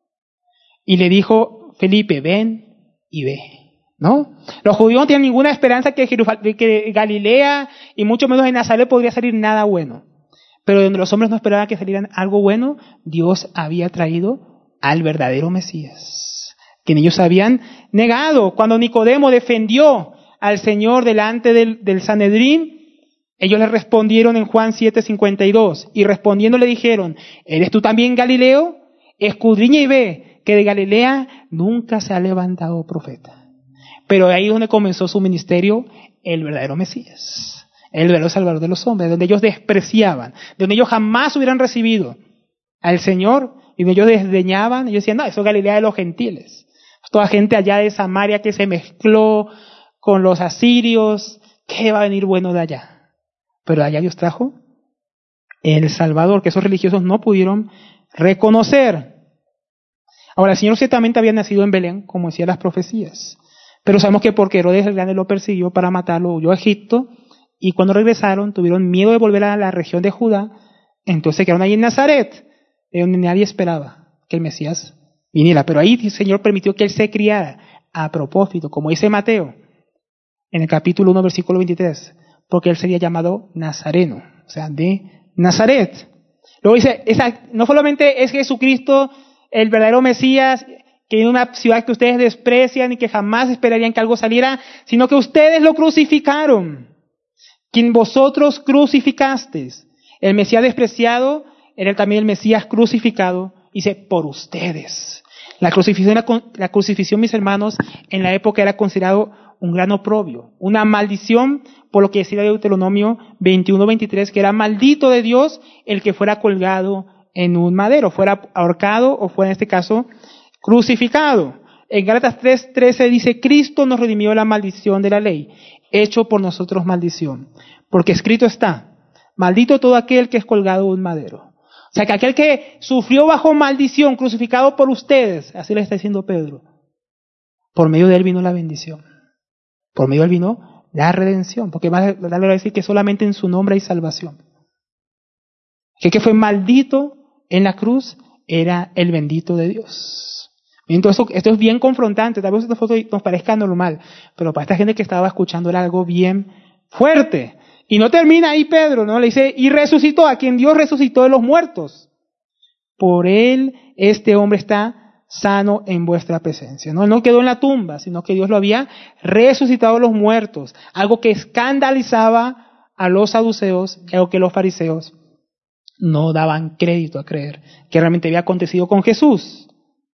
Y le dijo Felipe, ven y ve. ¿No? Los judíos no tenían ninguna esperanza que de Galilea y mucho menos de Nazaret podría salir nada bueno. Pero donde los hombres no esperaban que salieran algo bueno, Dios había traído al verdadero Mesías, quien ellos habían negado. Cuando Nicodemo defendió al Señor delante del Sanedrín, ellos le respondieron en Juan 7:52, y respondiendo le dijeron, ¿eres tú también Galileo? Escudriña y ve que de Galilea nunca se ha levantado profeta. Pero ahí es donde comenzó su ministerio el verdadero Mesías, el verdadero Salvador de los hombres, donde ellos despreciaban, donde ellos jamás hubieran recibido al Señor, y donde ellos desdeñaban. Ellos decían, no, eso es Galilea de los gentiles. Toda gente allá de Samaria que se mezcló con los asirios, ¿qué va a venir bueno de allá? Pero de allá Dios trajo el Salvador, que esos religiosos no pudieron reconocer. Ahora, el Señor ciertamente había nacido en Belén, como decían las profecías, pero sabemos que porque Herodes el Grande lo persiguió para matarlo, huyó a Egipto, y cuando regresaron tuvieron miedo de volver a la región de Judá, entonces se quedaron ahí en Nazaret, de donde nadie esperaba que el Mesías viniera. Pero ahí el Señor permitió que Él se criara a propósito, como dice Mateo, en el capítulo 1, versículo 23, porque Él sería llamado Nazareno, o sea, de Nazaret. Luego dice, no solamente es Jesucristo el verdadero Mesías, que en una ciudad que ustedes desprecian y que jamás esperarían que algo saliera, sino que ustedes lo crucificaron, quien vosotros crucificasteis. El Mesías despreciado era también el Mesías crucificado, dice, por ustedes. La crucifixión, mis hermanos, en la época era considerado un gran oprobio, una maldición, por lo que decía Deuteronomio 21:23, que era maldito de Dios el que fuera colgado en un madero, fuera ahorcado o fuera en este caso crucificado. En Gálatas 3:13 dice, Cristo nos redimió de la maldición de la ley, hecho por nosotros maldición, porque escrito está, maldito todo aquel que es colgado en un madero. O sea que aquel que sufrió bajo maldición, crucificado por ustedes, así le está diciendo Pedro, por medio de él vino la bendición. Por medio de él vino la redención, porque va a decir que solamente en su nombre hay salvación. El que fue maldito en la cruz era el bendito de Dios. Entonces esto es bien confrontante, tal vez esta foto nos parezca normal, pero para esta gente que estaba escuchando era algo bien fuerte. Y no termina ahí Pedro, ¿no? Le dice, y resucitó, a quien Dios resucitó de los muertos. Por él este hombre está sano en vuestra presencia. ¿No? Él no quedó en la tumba, sino que Dios lo había resucitado de los muertos. Algo que escandalizaba a los saduceos y algo que los fariseos no daban crédito a creer que realmente había acontecido con Jesús.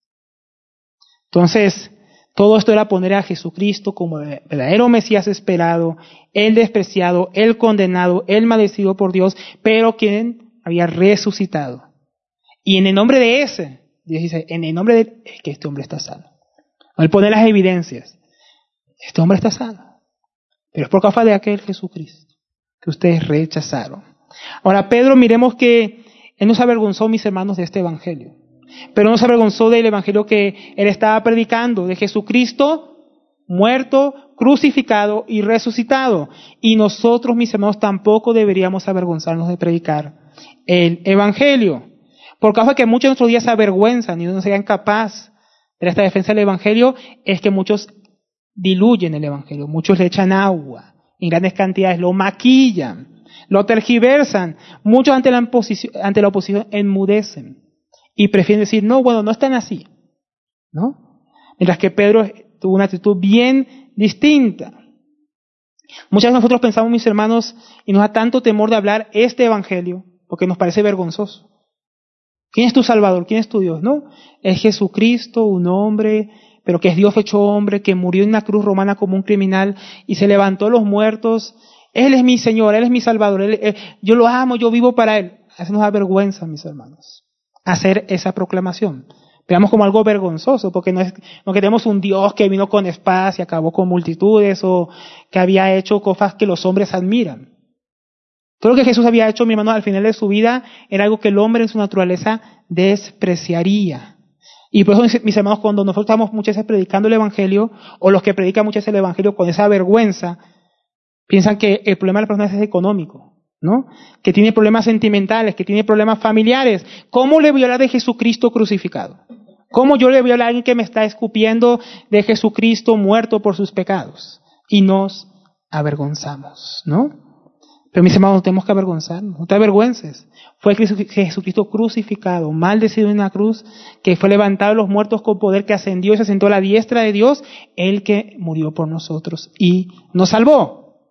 Entonces, todo esto era poner a Jesucristo como el verdadero Mesías esperado, el despreciado, el condenado, el maldecido por Dios, pero quien había resucitado. Y en el nombre de ese, Dios dice, en el nombre de él, es que este hombre está sano. Él pone las evidencias. Este hombre está sano. Pero es por causa de aquel Jesucristo que ustedes rechazaron. Ahora, Pedro, miremos que él no se avergonzó, mis hermanos, de este evangelio. Pero no se avergonzó del evangelio que él estaba predicando, de Jesucristo muerto, crucificado y resucitado. Y nosotros, mis hermanos, tampoco deberíamos avergonzarnos de predicar el evangelio. Por causa que muchos de nuestros días se avergüenzan y no sean capaces de esta defensa del evangelio, es que muchos diluyen el evangelio, muchos le echan agua en grandes cantidades, lo maquillan, lo tergiversan, muchos ante la oposición enmudecen y prefieren decir, no, bueno, no están así, ¿no? Mientras que Pedro tuvo una actitud bien distinta. Muchas veces nosotros pensamos, mis hermanos, y nos da tanto temor de hablar este evangelio, porque nos parece vergonzoso. ¿Quién es tu Salvador? ¿Quién es tu Dios? No, es Jesucristo, un hombre, pero que es Dios hecho hombre, que murió en una cruz romana como un criminal y se levantó de los muertos. Él es mi Señor, Él es mi Salvador, yo lo amo, yo vivo para Él. Eso nos da vergüenza, mis hermanos, hacer esa proclamación. Veamos como algo vergonzoso, porque no que tenemos un Dios que vino con espadas y acabó con multitudes, o que había hecho cosas que los hombres admiran. Todo lo que Jesús había hecho, mi hermano, al final de su vida, era algo que el hombre en su naturaleza despreciaría. Y por eso, mis hermanos, cuando nosotros estamos muchas veces predicando el Evangelio, o los que predican muchas veces el Evangelio con esa vergüenza, piensan que el problema de las personas es económico, ¿no? Que tiene problemas sentimentales, que tiene problemas familiares. ¿Cómo le voy a hablar de Jesucristo crucificado? ¿Cómo yo le voy a hablar a alguien que me está escupiendo de Jesucristo muerto por sus pecados? Y nos avergonzamos, ¿no? Pero mis hermanos, no tenemos que avergonzarnos, no te avergüences. Fue Jesucristo crucificado, maldecido en la cruz, que fue levantado de los muertos con poder, que ascendió y se sentó a la diestra de Dios, el que murió por nosotros y nos salvó.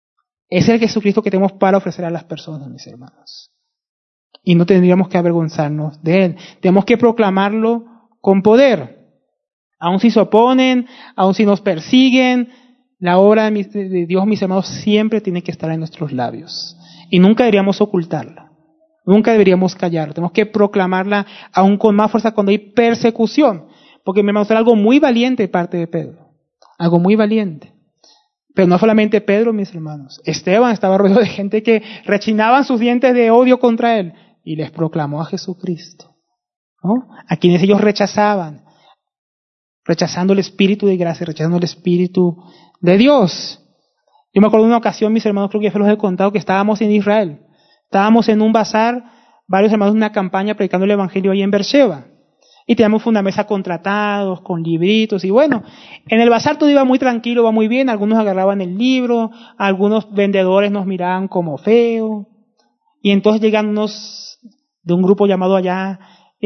Es el Jesucristo que tenemos para ofrecer a las personas, mis hermanos. Y no tendríamos que avergonzarnos de Él. Tenemos que proclamarlo con poder. Aun si se oponen, aun si nos persiguen, la obra de Dios, mis hermanos, siempre tiene que estar en nuestros labios. Y nunca deberíamos ocultarla. Nunca deberíamos callar. Tenemos que proclamarla aún con más fuerza cuando hay persecución. Porque, mi hermano, era algo muy valiente de parte de Pedro. Algo muy valiente. Pero no solamente Pedro, mis hermanos. Esteban estaba rodeado de gente que rechinaban sus dientes de odio contra él y les proclamó a Jesucristo, ¿no? A quienes ellos rechazaban, rechazando el Espíritu de gracia, rechazando el Espíritu de Dios. Yo me acuerdo de una ocasión, mis hermanos, creo que ya se los he contado, que estábamos en Israel. Estábamos en un bazar, varios hermanos de una campaña predicando el Evangelio ahí en Beersheba. Y teníamos una mesa contratados, con libritos, y bueno, en el bazar todo iba muy tranquilo, iba muy bien, algunos agarraban el libro, algunos vendedores nos miraban como feo, y entonces llegan unos de un grupo llamado allá,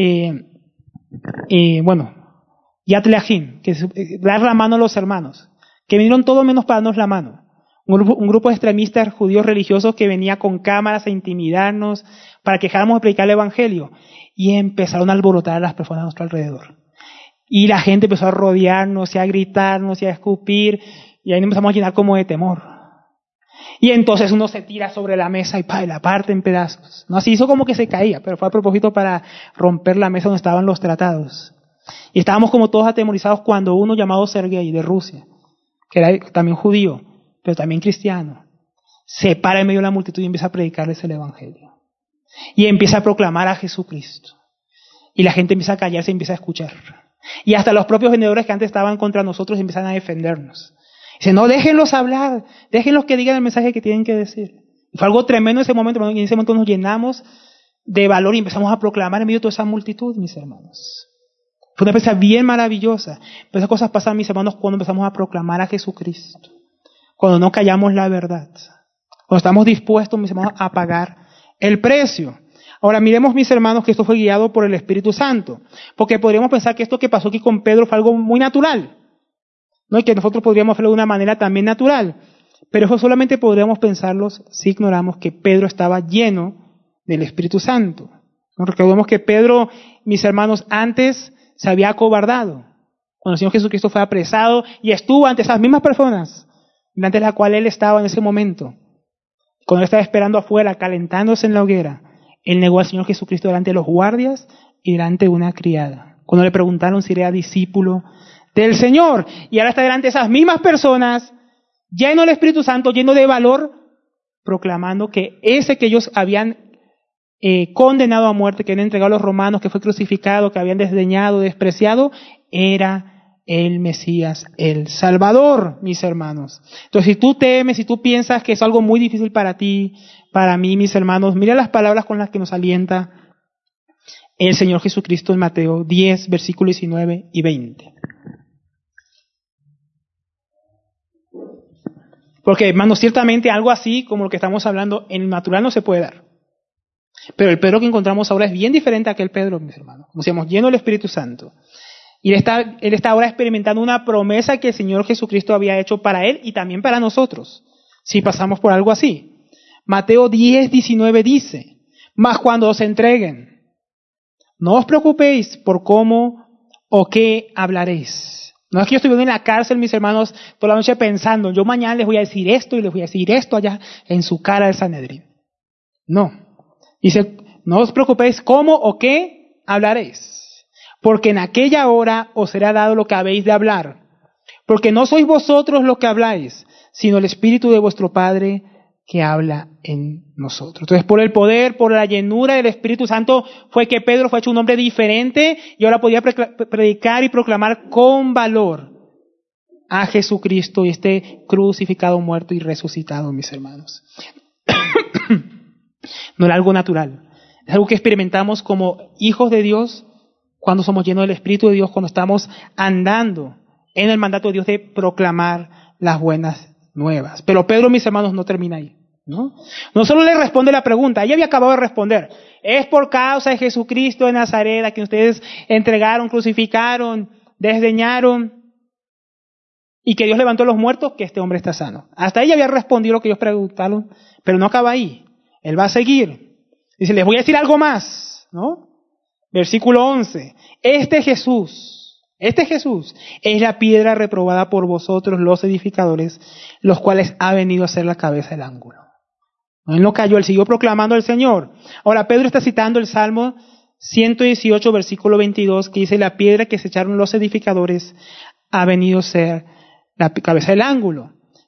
Yad Leachim, que es dar la mano a los hermanos, que vinieron todo menos para darnos la mano. Un grupo de extremistas judíos religiosos que venía con cámaras a intimidarnos para que dejáramos de predicar el Evangelio. Y empezaron a alborotar a las personas a nuestro alrededor. Y la gente empezó a rodearnos y a gritarnos y a escupir. Y ahí nos empezamos a llenar como de temor. Y entonces uno se tira sobre la mesa y la parte en pedazos. No, así hizo como que se caía, pero fue a propósito para romper la mesa donde estaban los tratados. Y estábamos como todos atemorizados cuando uno llamado Sergei de Rusia, que era también judío, pero también cristiano, se para en medio de la multitud y empieza a predicarles el Evangelio. Y empieza a proclamar a Jesucristo. Y la gente empieza a callarse y empieza a escuchar. Y hasta los propios vendedores que antes estaban contra nosotros empiezan a defendernos. Dicen, no, déjenlos hablar, déjenlos que digan el mensaje que tienen que decir. Y fue algo tremendo en ese momento, y en ese momento nos llenamos de valor y empezamos a proclamar en medio de toda esa multitud, mis hermanos. Fue una experiencia bien maravillosa. Pero esas cosas pasan, mis hermanos, cuando empezamos a proclamar a Jesucristo. Cuando no callamos la verdad. Cuando estamos dispuestos, mis hermanos, a pagar el precio. Ahora miremos, mis hermanos, que esto fue guiado por el Espíritu Santo. Porque podríamos pensar que esto que pasó aquí con Pedro fue algo muy natural, ¿no? Y que nosotros podríamos hacerlo de una manera también natural. Pero eso solamente podríamos pensarlo si ignoramos que Pedro estaba lleno del Espíritu Santo. ¿No? Recordemos que Pedro, mis hermanos, antes se había acobardado. Cuando el Señor Jesucristo fue apresado y estuvo ante esas mismas personas, delante de las cuales él estaba en ese momento. Cuando él estaba esperando afuera, calentándose en la hoguera, él negó al Señor Jesucristo delante de los guardias y delante de una criada. Cuando le preguntaron si era discípulo del Señor. Y ahora está delante de esas mismas personas, lleno del Espíritu Santo, lleno de valor, proclamando que ese que ellos habían condenado a muerte, que habían entregado a los romanos, que fue crucificado, que habían desdeñado, despreciado, era el Mesías, el Salvador, mis hermanos. Entonces, si tú temes, si tú piensas que es algo muy difícil para ti, para mí, mis hermanos, mira las palabras con las que nos alienta el Señor Jesucristo en Mateo 10, versículos 19 y 20. Porque, hermanos, ciertamente algo así como lo que estamos hablando en el natural no se puede dar. Pero el Pedro que encontramos ahora es bien diferente a aquel Pedro, mis hermanos. Como decíamos, lleno del Espíritu Santo. Y él está ahora experimentando una promesa que el Señor Jesucristo había hecho para él y también para nosotros, si pasamos por algo así. Mateo 10, 19 dice, mas cuando os entreguen, no os preocupéis por cómo o qué hablaréis. No es que yo estuviera en la cárcel, mis hermanos, toda la noche pensando, yo mañana les voy a decir esto y les voy a decir esto allá en su cara del Sanedrín. No. Dice, no os preocupéis cómo o qué hablaréis. Porque en aquella hora os será dado lo que habéis de hablar. Porque no sois vosotros los que habláis, sino el Espíritu de vuestro Padre que habla en nosotros. Entonces, por el poder, por la llenura del Espíritu Santo, fue que Pedro fue hecho un hombre diferente y ahora podía predicar y proclamar con valor a Jesucristo y este crucificado, muerto y resucitado, mis hermanos. No era algo natural. Es algo que experimentamos como hijos de Dios, cuando somos llenos del Espíritu de Dios, cuando estamos andando en el mandato de Dios de proclamar las buenas nuevas. Pero Pedro, mis hermanos, no termina ahí, ¿no? No solo le responde la pregunta, ella había acabado de responder. Es por causa de Jesucristo de Nazaret, a quien ustedes entregaron, crucificaron, desdeñaron, y que Dios levantó a los muertos, que este hombre está sano. Hasta ella había respondido lo que ellos preguntaron, pero no acaba ahí. Él va a seguir. Dice, les voy a decir algo más, ¿no? Versículo 11. Este Jesús es la piedra reprobada por vosotros los edificadores, los cuales ha venido a ser la cabeza del ángulo. Él no cayó, él siguió proclamando al Señor. Ahora Pedro está citando el Salmo 118, versículo 22, que dice, la piedra que se echaron los edificadores ha venido a ser la cabeza del ángulo.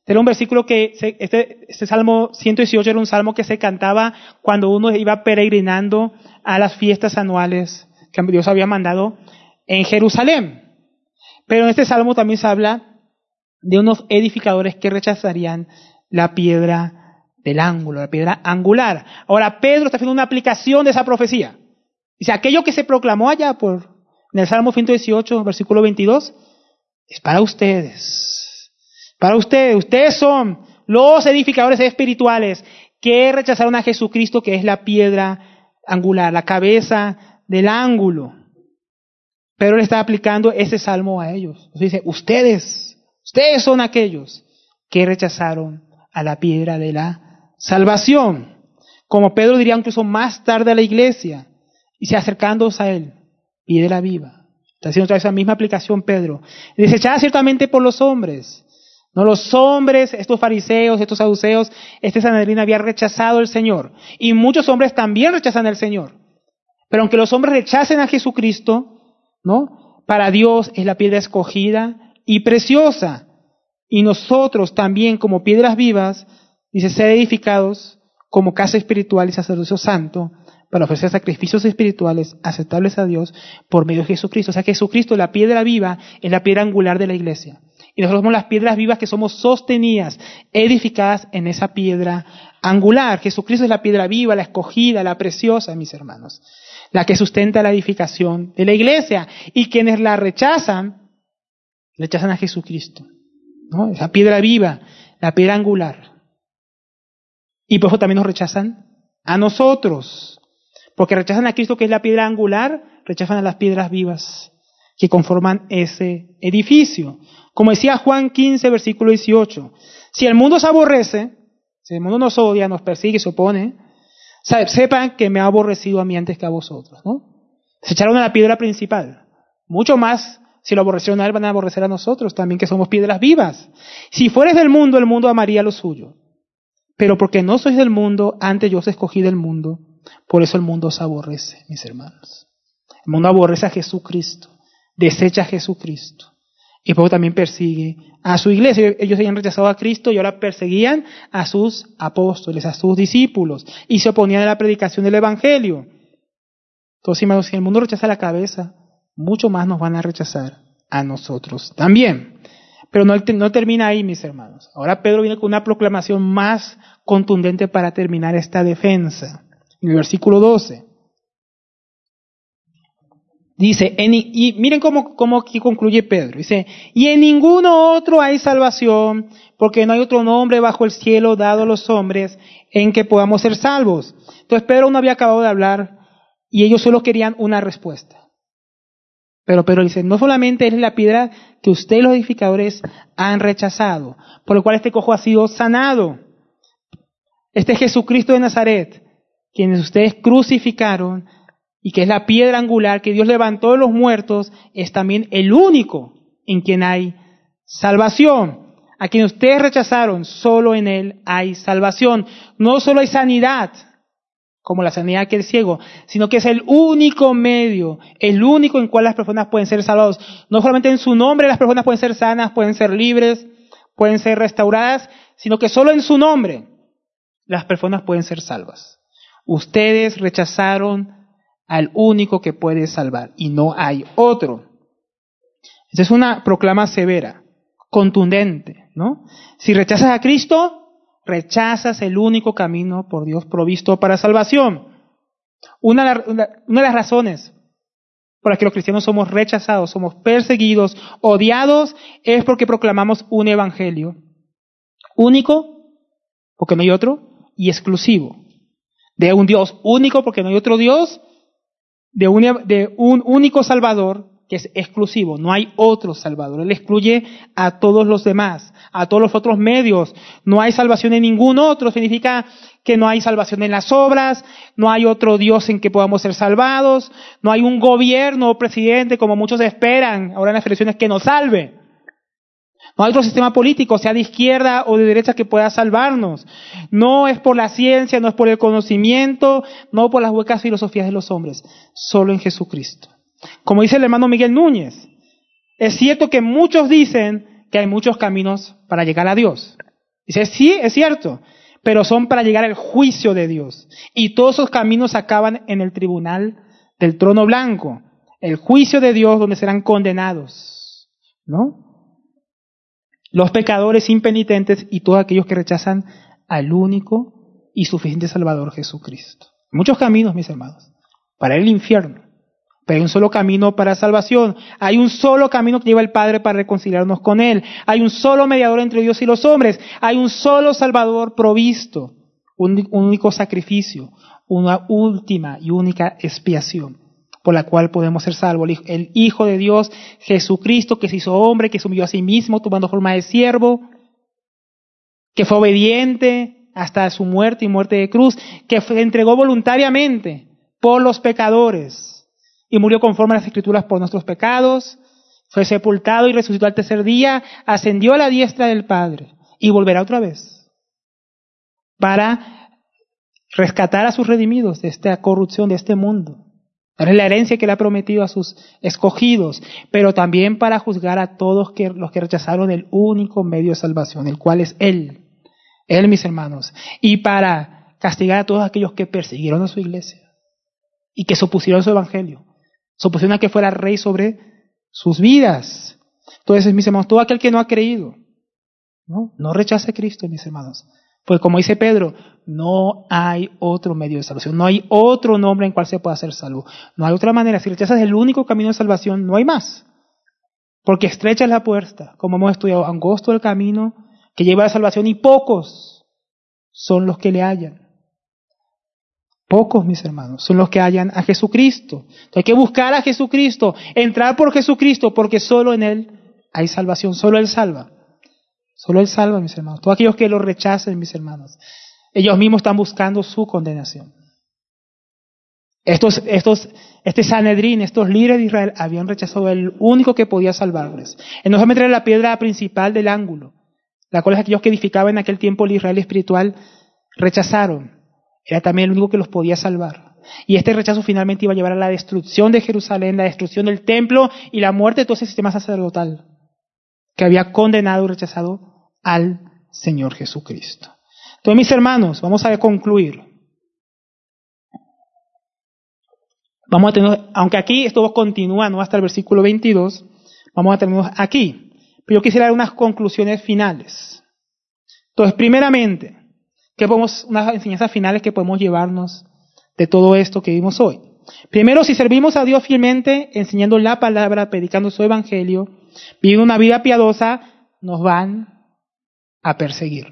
Era un versículo que, este Salmo 118 era un salmo que se cantaba cuando uno iba peregrinando a las fiestas anuales que Dios había mandado en Jerusalén. Pero en este salmo también se habla de unos edificadores que rechazarían la piedra del ángulo, la piedra angular. Ahora Pedro está haciendo una aplicación de esa profecía. Dice, aquello que se proclamó allá en el Salmo 118, versículo 22, es para ustedes. Para ustedes. Ustedes son los edificadores espirituales que rechazaron a Jesucristo, que es la piedra angular, la cabeza del ángulo. Pedro le está aplicando ese salmo a ellos. Entonces dice, ustedes son aquellos que rechazaron a la piedra de la salvación. Como Pedro diría incluso más tarde a la iglesia, y se acercándoos a él, piedra viva. Está haciendo otra vez la misma aplicación Pedro. Desechada ciertamente por los hombres. No, los hombres, estos fariseos, estos saduceos, este Sanedrín había rechazado al Señor. Y muchos hombres también rechazan al Señor. Pero aunque los hombres rechacen a Jesucristo, ¿no? Para Dios es la piedra escogida y preciosa. Y nosotros también, como piedras vivas, dice, ser edificados como casa espiritual y sacerdocio santo, para ofrecer sacrificios espirituales aceptables a Dios por medio de Jesucristo. O sea, Jesucristo, la piedra viva, es la piedra angular de la iglesia. Y nosotros somos las piedras vivas que somos sostenidas, edificadas en esa piedra angular. Jesucristo es la piedra viva, la escogida, la preciosa, mis hermanos, la que sustenta la edificación de la iglesia. Y quienes la rechazan a Jesucristo, ¿no? Esa piedra viva, la piedra angular. Y por eso también nos rechazan a nosotros. Porque rechazan a Cristo, que es la piedra angular, rechazan a las piedras vivas que conforman ese edificio. Como decía Juan 15, versículo 18, si el mundo se aborrece, si el mundo nos odia, nos persigue, se opone, sepan que me ha aborrecido a mí antes que a vosotros, ¿no? Se echaron a la piedra principal. Mucho más, si lo aborrecieron a él, van a aborrecer a nosotros también, que somos piedras vivas. Si fueres del mundo, el mundo amaría lo suyo. Pero porque no sois del mundo, antes yo os escogí del mundo, por eso el mundo os aborrece, mis hermanos. El mundo aborrece a Jesucristo, desecha a Jesucristo. Y luego también persigue a su iglesia. Ellos habían rechazado a Cristo y ahora perseguían a sus apóstoles, a sus discípulos, y se oponían a la predicación del Evangelio. Entonces, hermanos, si el mundo rechaza la cabeza, mucho más nos van a rechazar a nosotros también. Pero no termina ahí, mis hermanos. Ahora Pedro viene con una proclamación más contundente para terminar esta defensa. En el versículo 12. Dice, y miren cómo aquí concluye Pedro. Dice, y en ninguno otro hay salvación, porque no hay otro nombre bajo el cielo dado a los hombres en que podamos ser salvos. Entonces Pedro no había acabado de hablar y ellos solo querían una respuesta. Pero Pedro dice, no solamente es la piedra que ustedes los edificadores han rechazado, por lo cual este cojo ha sido sanado. Este Jesucristo de Nazaret, quienes ustedes crucificaron, y que es la piedra angular que Dios levantó de los muertos, es también el único en quien hay salvación. A quien ustedes rechazaron, solo en Él hay salvación. No solo hay sanidad, como la sanidad que el ciego, sino que es el único medio, el único en cual las personas pueden ser salvados. No solamente en su nombre las personas pueden ser sanas, pueden ser libres, pueden ser restauradas, sino que solo en su nombre las personas pueden ser salvas. Ustedes rechazaron al único que puede salvar, y no hay otro. Esa es una proclama severa, contundente, ¿no? Si rechazas a Cristo, rechazas el único camino por Dios provisto para salvación. Una de las razones por las que los cristianos somos rechazados, somos perseguidos, odiados, es porque proclamamos un evangelio único, porque no hay otro, y exclusivo. De un Dios único, porque no hay otro Dios, de un único Salvador que es exclusivo, no hay otro Salvador. Él excluye a todos los demás, a todos los otros medios. No hay salvación en ningún otro, significa que no hay salvación en las obras, no hay otro Dios en que podamos ser salvados, no hay un gobierno o presidente como muchos esperan ahora en las elecciones que nos salve. No hay otro sistema político, sea de izquierda o de derecha, que pueda salvarnos. No es por la ciencia, no es por el conocimiento, no por las huecas filosofías de los hombres, solo en Jesucristo. Como dice el hermano Miguel Núñez, es cierto que muchos dicen que hay muchos caminos para llegar a Dios. Dice, sí, es cierto, pero son para llegar al juicio de Dios. Y todos esos caminos acaban en el tribunal del trono blanco, el juicio de Dios donde serán condenados, ¿no? Los pecadores impenitentes y todos aquellos que rechazan al único y suficiente Salvador Jesucristo. Muchos caminos, mis hermanos, para el infierno. Pero hay un solo camino para salvación. Hay un solo camino que lleva el Padre para reconciliarnos con Él. Hay un solo mediador entre Dios y los hombres. Hay un solo Salvador provisto. Un único sacrificio. Una última y única expiación por la cual podemos ser salvos. El Hijo de Dios, Jesucristo, que se hizo hombre, que se humilló a sí mismo tomando forma de siervo, que fue obediente hasta su muerte y muerte de cruz, que se entregó voluntariamente por los pecadores y murió conforme a las Escrituras por nuestros pecados, fue sepultado y resucitó al tercer día, ascendió a la diestra del Padre y volverá otra vez para rescatar a sus redimidos de esta corrupción, de este mundo. Darles la herencia que le ha prometido a sus escogidos, pero también para juzgar a todos los que rechazaron el único medio de salvación, el cual es Él, mis hermanos, y para castigar a todos aquellos que persiguieron a su iglesia y que se opusieron a su evangelio, se opusieron a que fuera rey sobre sus vidas. Entonces, mis hermanos, todo aquel que no ha creído, no rechace a Cristo, mis hermanos. Pues como dice Pedro, no hay otro medio de salvación, no hay otro nombre en cual se pueda ser salvo. No hay otra manera. Si rechazas el único camino de salvación, no hay más. Porque estrecha es la puerta, como hemos estudiado, angosto el camino que lleva a la salvación y pocos son los que le hallan. Pocos, mis hermanos, son los que hallan a Jesucristo. Entonces hay que buscar a Jesucristo, entrar por Jesucristo, porque solo en Él hay salvación, solo Él salva. Solo Él salva, mis hermanos. Todos aquellos que lo rechacen, mis hermanos, ellos mismos están buscando su condenación. Este Sanedrín, estos líderes de Israel, habían rechazado el único que podía salvarles. Entonces era la piedra principal del ángulo, la cual aquellos que edificaban en aquel tiempo el Israel espiritual rechazaron. Era también el único que los podía salvar. Y este rechazo finalmente iba a llevar a la destrucción de Jerusalén, la destrucción del templo y la muerte de todo ese sistema sacerdotal que había condenado y rechazado al Señor Jesucristo. Entonces, mis hermanos, vamos a concluir. Vamos a tener, aunque aquí esto continúa, ¿no?, hasta el versículo 22, vamos a terminar aquí. Pero yo quisiera dar unas conclusiones finales. Entonces, primeramente, unas enseñanzas finales que podemos llevarnos de todo esto que vimos hoy. Primero, si servimos a Dios fielmente, enseñando la palabra, predicando su evangelio, viviendo una vida piadosa, nos van a perseguir.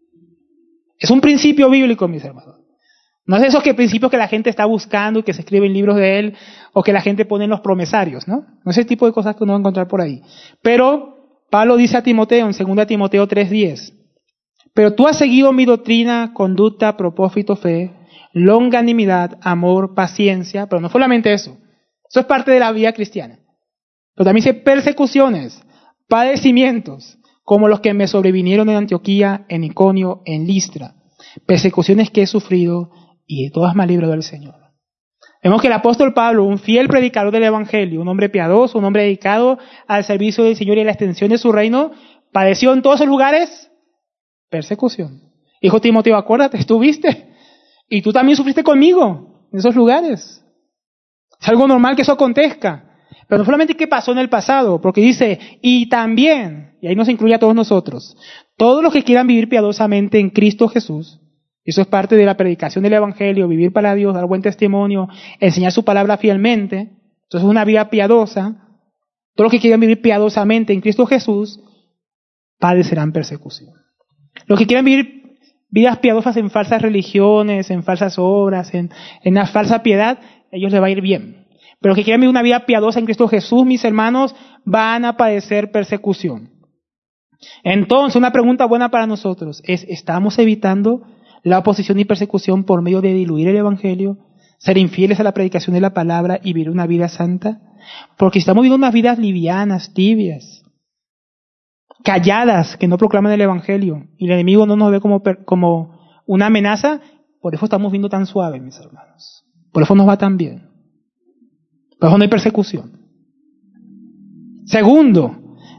Es un principio bíblico, mis hermanos. No es esos principios que la gente está buscando y que se escriben libros de él, o que la gente pone en los promesarios, ¿no? No es ese tipo de cosas que uno va a encontrar por ahí. Pero Pablo dice a Timoteo, en 2 Timoteo 3:10, pero tú has seguido mi doctrina, conducta, propósito, fe, longanimidad, amor, paciencia, pero no solamente eso. Eso es parte de la vida cristiana. Pero también dice persecuciones, padecimientos, como los que me sobrevinieron en Antioquía, en Iconio, en Listra. Persecuciones que he sufrido y de todas me ha librado el Señor. Vemos que el apóstol Pablo, un fiel predicador del Evangelio, un hombre piadoso, un hombre dedicado al servicio del Señor y a la extensión de su reino, padeció en todos esos lugares persecución. Hijo Timoteo, acuérdate, estuviste y tú también sufriste conmigo en esos lugares. Es algo normal que eso acontezca. Pero no solamente qué pasó en el pasado, porque dice, y también, y ahí nos incluye a todos nosotros, todos los que quieran vivir piadosamente en Cristo Jesús, eso es parte de la predicación del Evangelio, vivir para Dios, dar buen testimonio, enseñar su palabra fielmente, entonces es una vida piadosa, todos los que quieran vivir piadosamente en Cristo Jesús, padecerán persecución. Los que quieran vivir vidas piadosas en falsas religiones, en falsas obras, en una falsa piedad, a ellos les va a ir bien. Pero los que quieran vivir una vida piadosa en Cristo Jesús, mis hermanos, van a padecer persecución. Entonces, una pregunta buena para nosotros es, ¿estamos evitando la oposición y persecución por medio de diluir el Evangelio, ser infieles a la predicación de la palabra y vivir una vida santa? Porque estamos viviendo unas vidas livianas, tibias, calladas, que no proclaman el Evangelio, y el enemigo no nos ve como una amenaza, por eso estamos viendo tan suave, mis hermanos. Por eso nos va tan bien. Por eso no hay persecución. Segundo,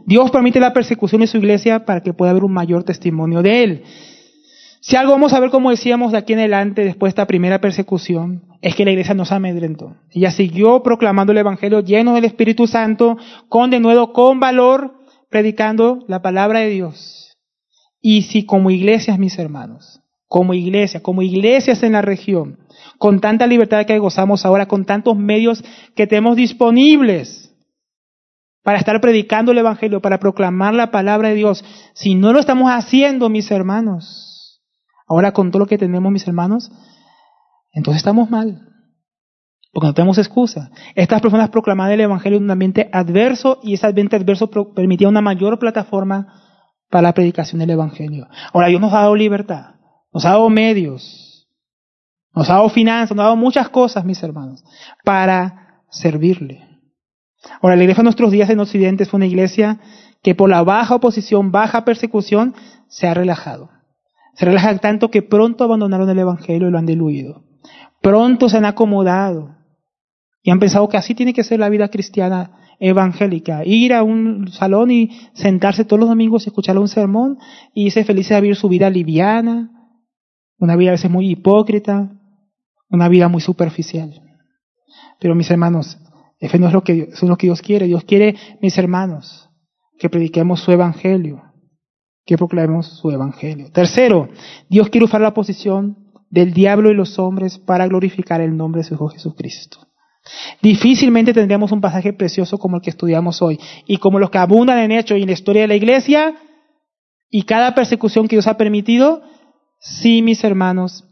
Dios permite la persecución en su iglesia para que pueda haber un mayor testimonio de Él. Si algo vamos a ver, como decíamos, de aquí en adelante, después de esta primera persecución, es que la iglesia no se amedrentó. Ella siguió proclamando el Evangelio lleno del Espíritu Santo, con denuedo, con valor, predicando la palabra de Dios. Y si como iglesias, mis hermanos, como iglesias en la región, con tanta libertad que gozamos ahora, con tantos medios que tenemos disponibles para estar predicando el Evangelio, para proclamar la palabra de Dios, si no lo estamos haciendo, mis hermanos, ahora con todo lo que tenemos, mis hermanos, entonces estamos mal, porque no tenemos excusa. Estas personas proclamaban el Evangelio en un ambiente adverso, y ese ambiente adverso permitía una mayor plataforma para la predicación del Evangelio. Ahora, Dios nos ha dado libertad, nos ha dado medios, nos ha dado finanzas, nos ha dado muchas cosas, mis hermanos, para servirle. Ahora, la iglesia de nuestros días en Occidente es una iglesia que por la baja oposición, baja persecución, se ha relajado. Se relajan tanto que pronto abandonaron el Evangelio y lo han diluido. Pronto se han acomodado y han pensado que así tiene que ser la vida cristiana evangélica. Ir a un salón y sentarse todos los domingos y escuchar un sermón y irse felices a vivir su vida liviana, una vida a veces muy hipócrita, una vida muy superficial. Pero mis hermanos, eso no es lo que Dios quiere. Dios quiere, mis hermanos, que prediquemos su Evangelio, que proclamemos su Evangelio. Tercero, Dios quiere usar la oposición del diablo y los hombres para glorificar el nombre de su Hijo Jesucristo. Difícilmente tendríamos un pasaje precioso como el que estudiamos hoy, y como los que abundan en Hechos y en la historia de la iglesia, y cada persecución que Dios ha permitido, si, mis hermanos,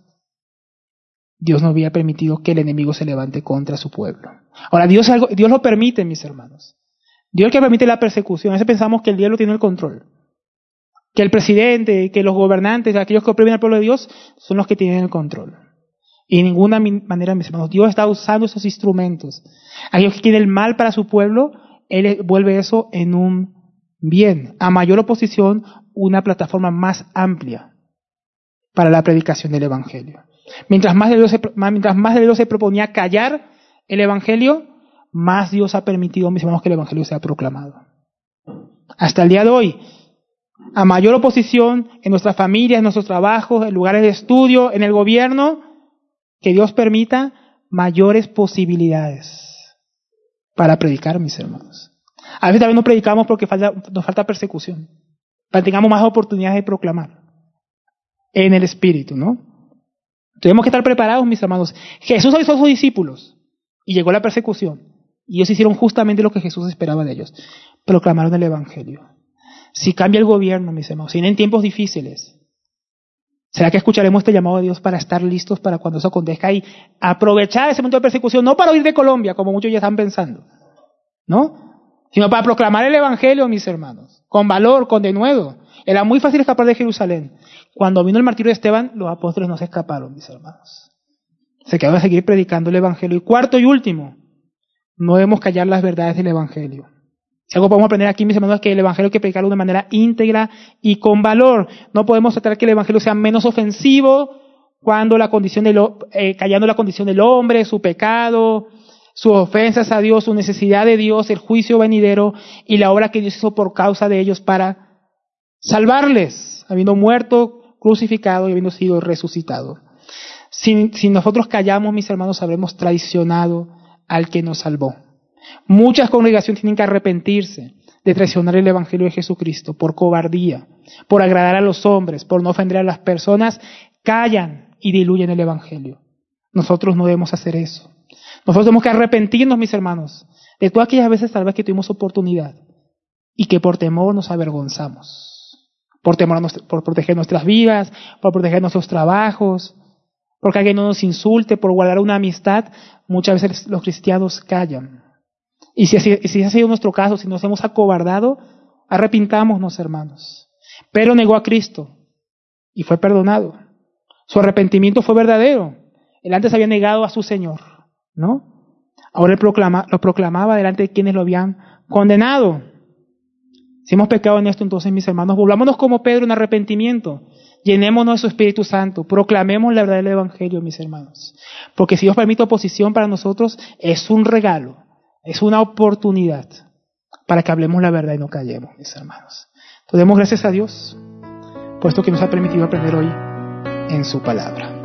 Dios no había permitido que el enemigo se levante contra su pueblo. Ahora, Dios lo permite, mis hermanos. Dios es el que permite la persecución. A veces pensamos que el diablo tiene el control, que el presidente, que los gobernantes, aquellos que oprimen al pueblo de Dios, son los que tienen el control. Y de ninguna manera, mis hermanos, Dios está usando esos instrumentos. Aquellos que quieren el mal para su pueblo, Él vuelve eso en un bien. A mayor oposición, una plataforma más amplia para la predicación del Evangelio. Mientras más de Dios se proponía callar el Evangelio, más Dios ha permitido, mis hermanos, que el Evangelio sea proclamado. Hasta el día de hoy, a mayor oposición en nuestras familias, en nuestros trabajos, en lugares de estudio, en el gobierno, que Dios permita mayores posibilidades para predicar, mis hermanos. A veces también no predicamos porque nos falta persecución, para que tengamos más oportunidades de proclamar en el Espíritu, ¿no? Tenemos que estar preparados, mis hermanos. Jesús avisó a sus discípulos y llegó la persecución, y ellos hicieron justamente lo que Jesús esperaba de ellos: proclamaron el Evangelio. Si cambia el gobierno, mis hermanos, si vienen tiempos difíciles, ¿será que escucharemos este llamado de Dios para estar listos para cuando eso acontezca y aprovechar ese momento de persecución, no para huir de Colombia, como muchos ya están pensando, ¿no? Sino para proclamar el Evangelio, mis hermanos, con valor, con denuedo? Era muy fácil escapar de Jerusalén. Cuando vino el martirio de Esteban, los apóstoles no se escaparon, mis hermanos. Se quedaron a seguir predicando el Evangelio. Y cuarto y último, no debemos callar las verdades del Evangelio. Si algo podemos aprender aquí, mis hermanos, es que el Evangelio hay que predicarlo de una manera íntegra y con valor. No podemos tratar que el Evangelio sea menos ofensivo cuando callando la condición del hombre, su pecado, sus ofensas a Dios, su necesidad de Dios, el juicio venidero y la obra que Dios hizo por causa de ellos para salvarles, habiendo muerto, crucificado y habiendo sido resucitado. Si nosotros callamos, mis hermanos, habremos traicionado al que nos salvó. Muchas congregaciones tienen que arrepentirse de traicionar el Evangelio de Jesucristo por cobardía, por agradar a los hombres, por no ofender a las personas. Callan y diluyen el Evangelio. Nosotros no debemos hacer eso. Nosotros tenemos que arrepentirnos, mis hermanos, de todas aquellas veces tal vez que tuvimos oportunidad y que por temor nos avergonzamos. Por temor por proteger nuestras vidas, por proteger nuestros trabajos, porque alguien no nos insulte, por guardar una amistad. Muchas veces los cristianos callan. Y si ha sido nuestro caso, si nos hemos acobardado, arrepintámonos, hermanos. Pero negó a Cristo y fue perdonado. Su arrepentimiento fue verdadero. Él antes había negado a su Señor, ¿no? Ahora él lo proclamaba delante de quienes lo habían condenado. Si hemos pecado en esto, entonces, mis hermanos, volvámonos como Pedro en arrepentimiento. Llenémonos de su Espíritu Santo. Proclamemos la verdad del Evangelio, mis hermanos. Porque si Dios permite oposición para nosotros, es un regalo, es una oportunidad para que hablemos la verdad y no callemos, mis hermanos. Entonces, demos gracias a Dios por esto que nos ha permitido aprender hoy en su palabra.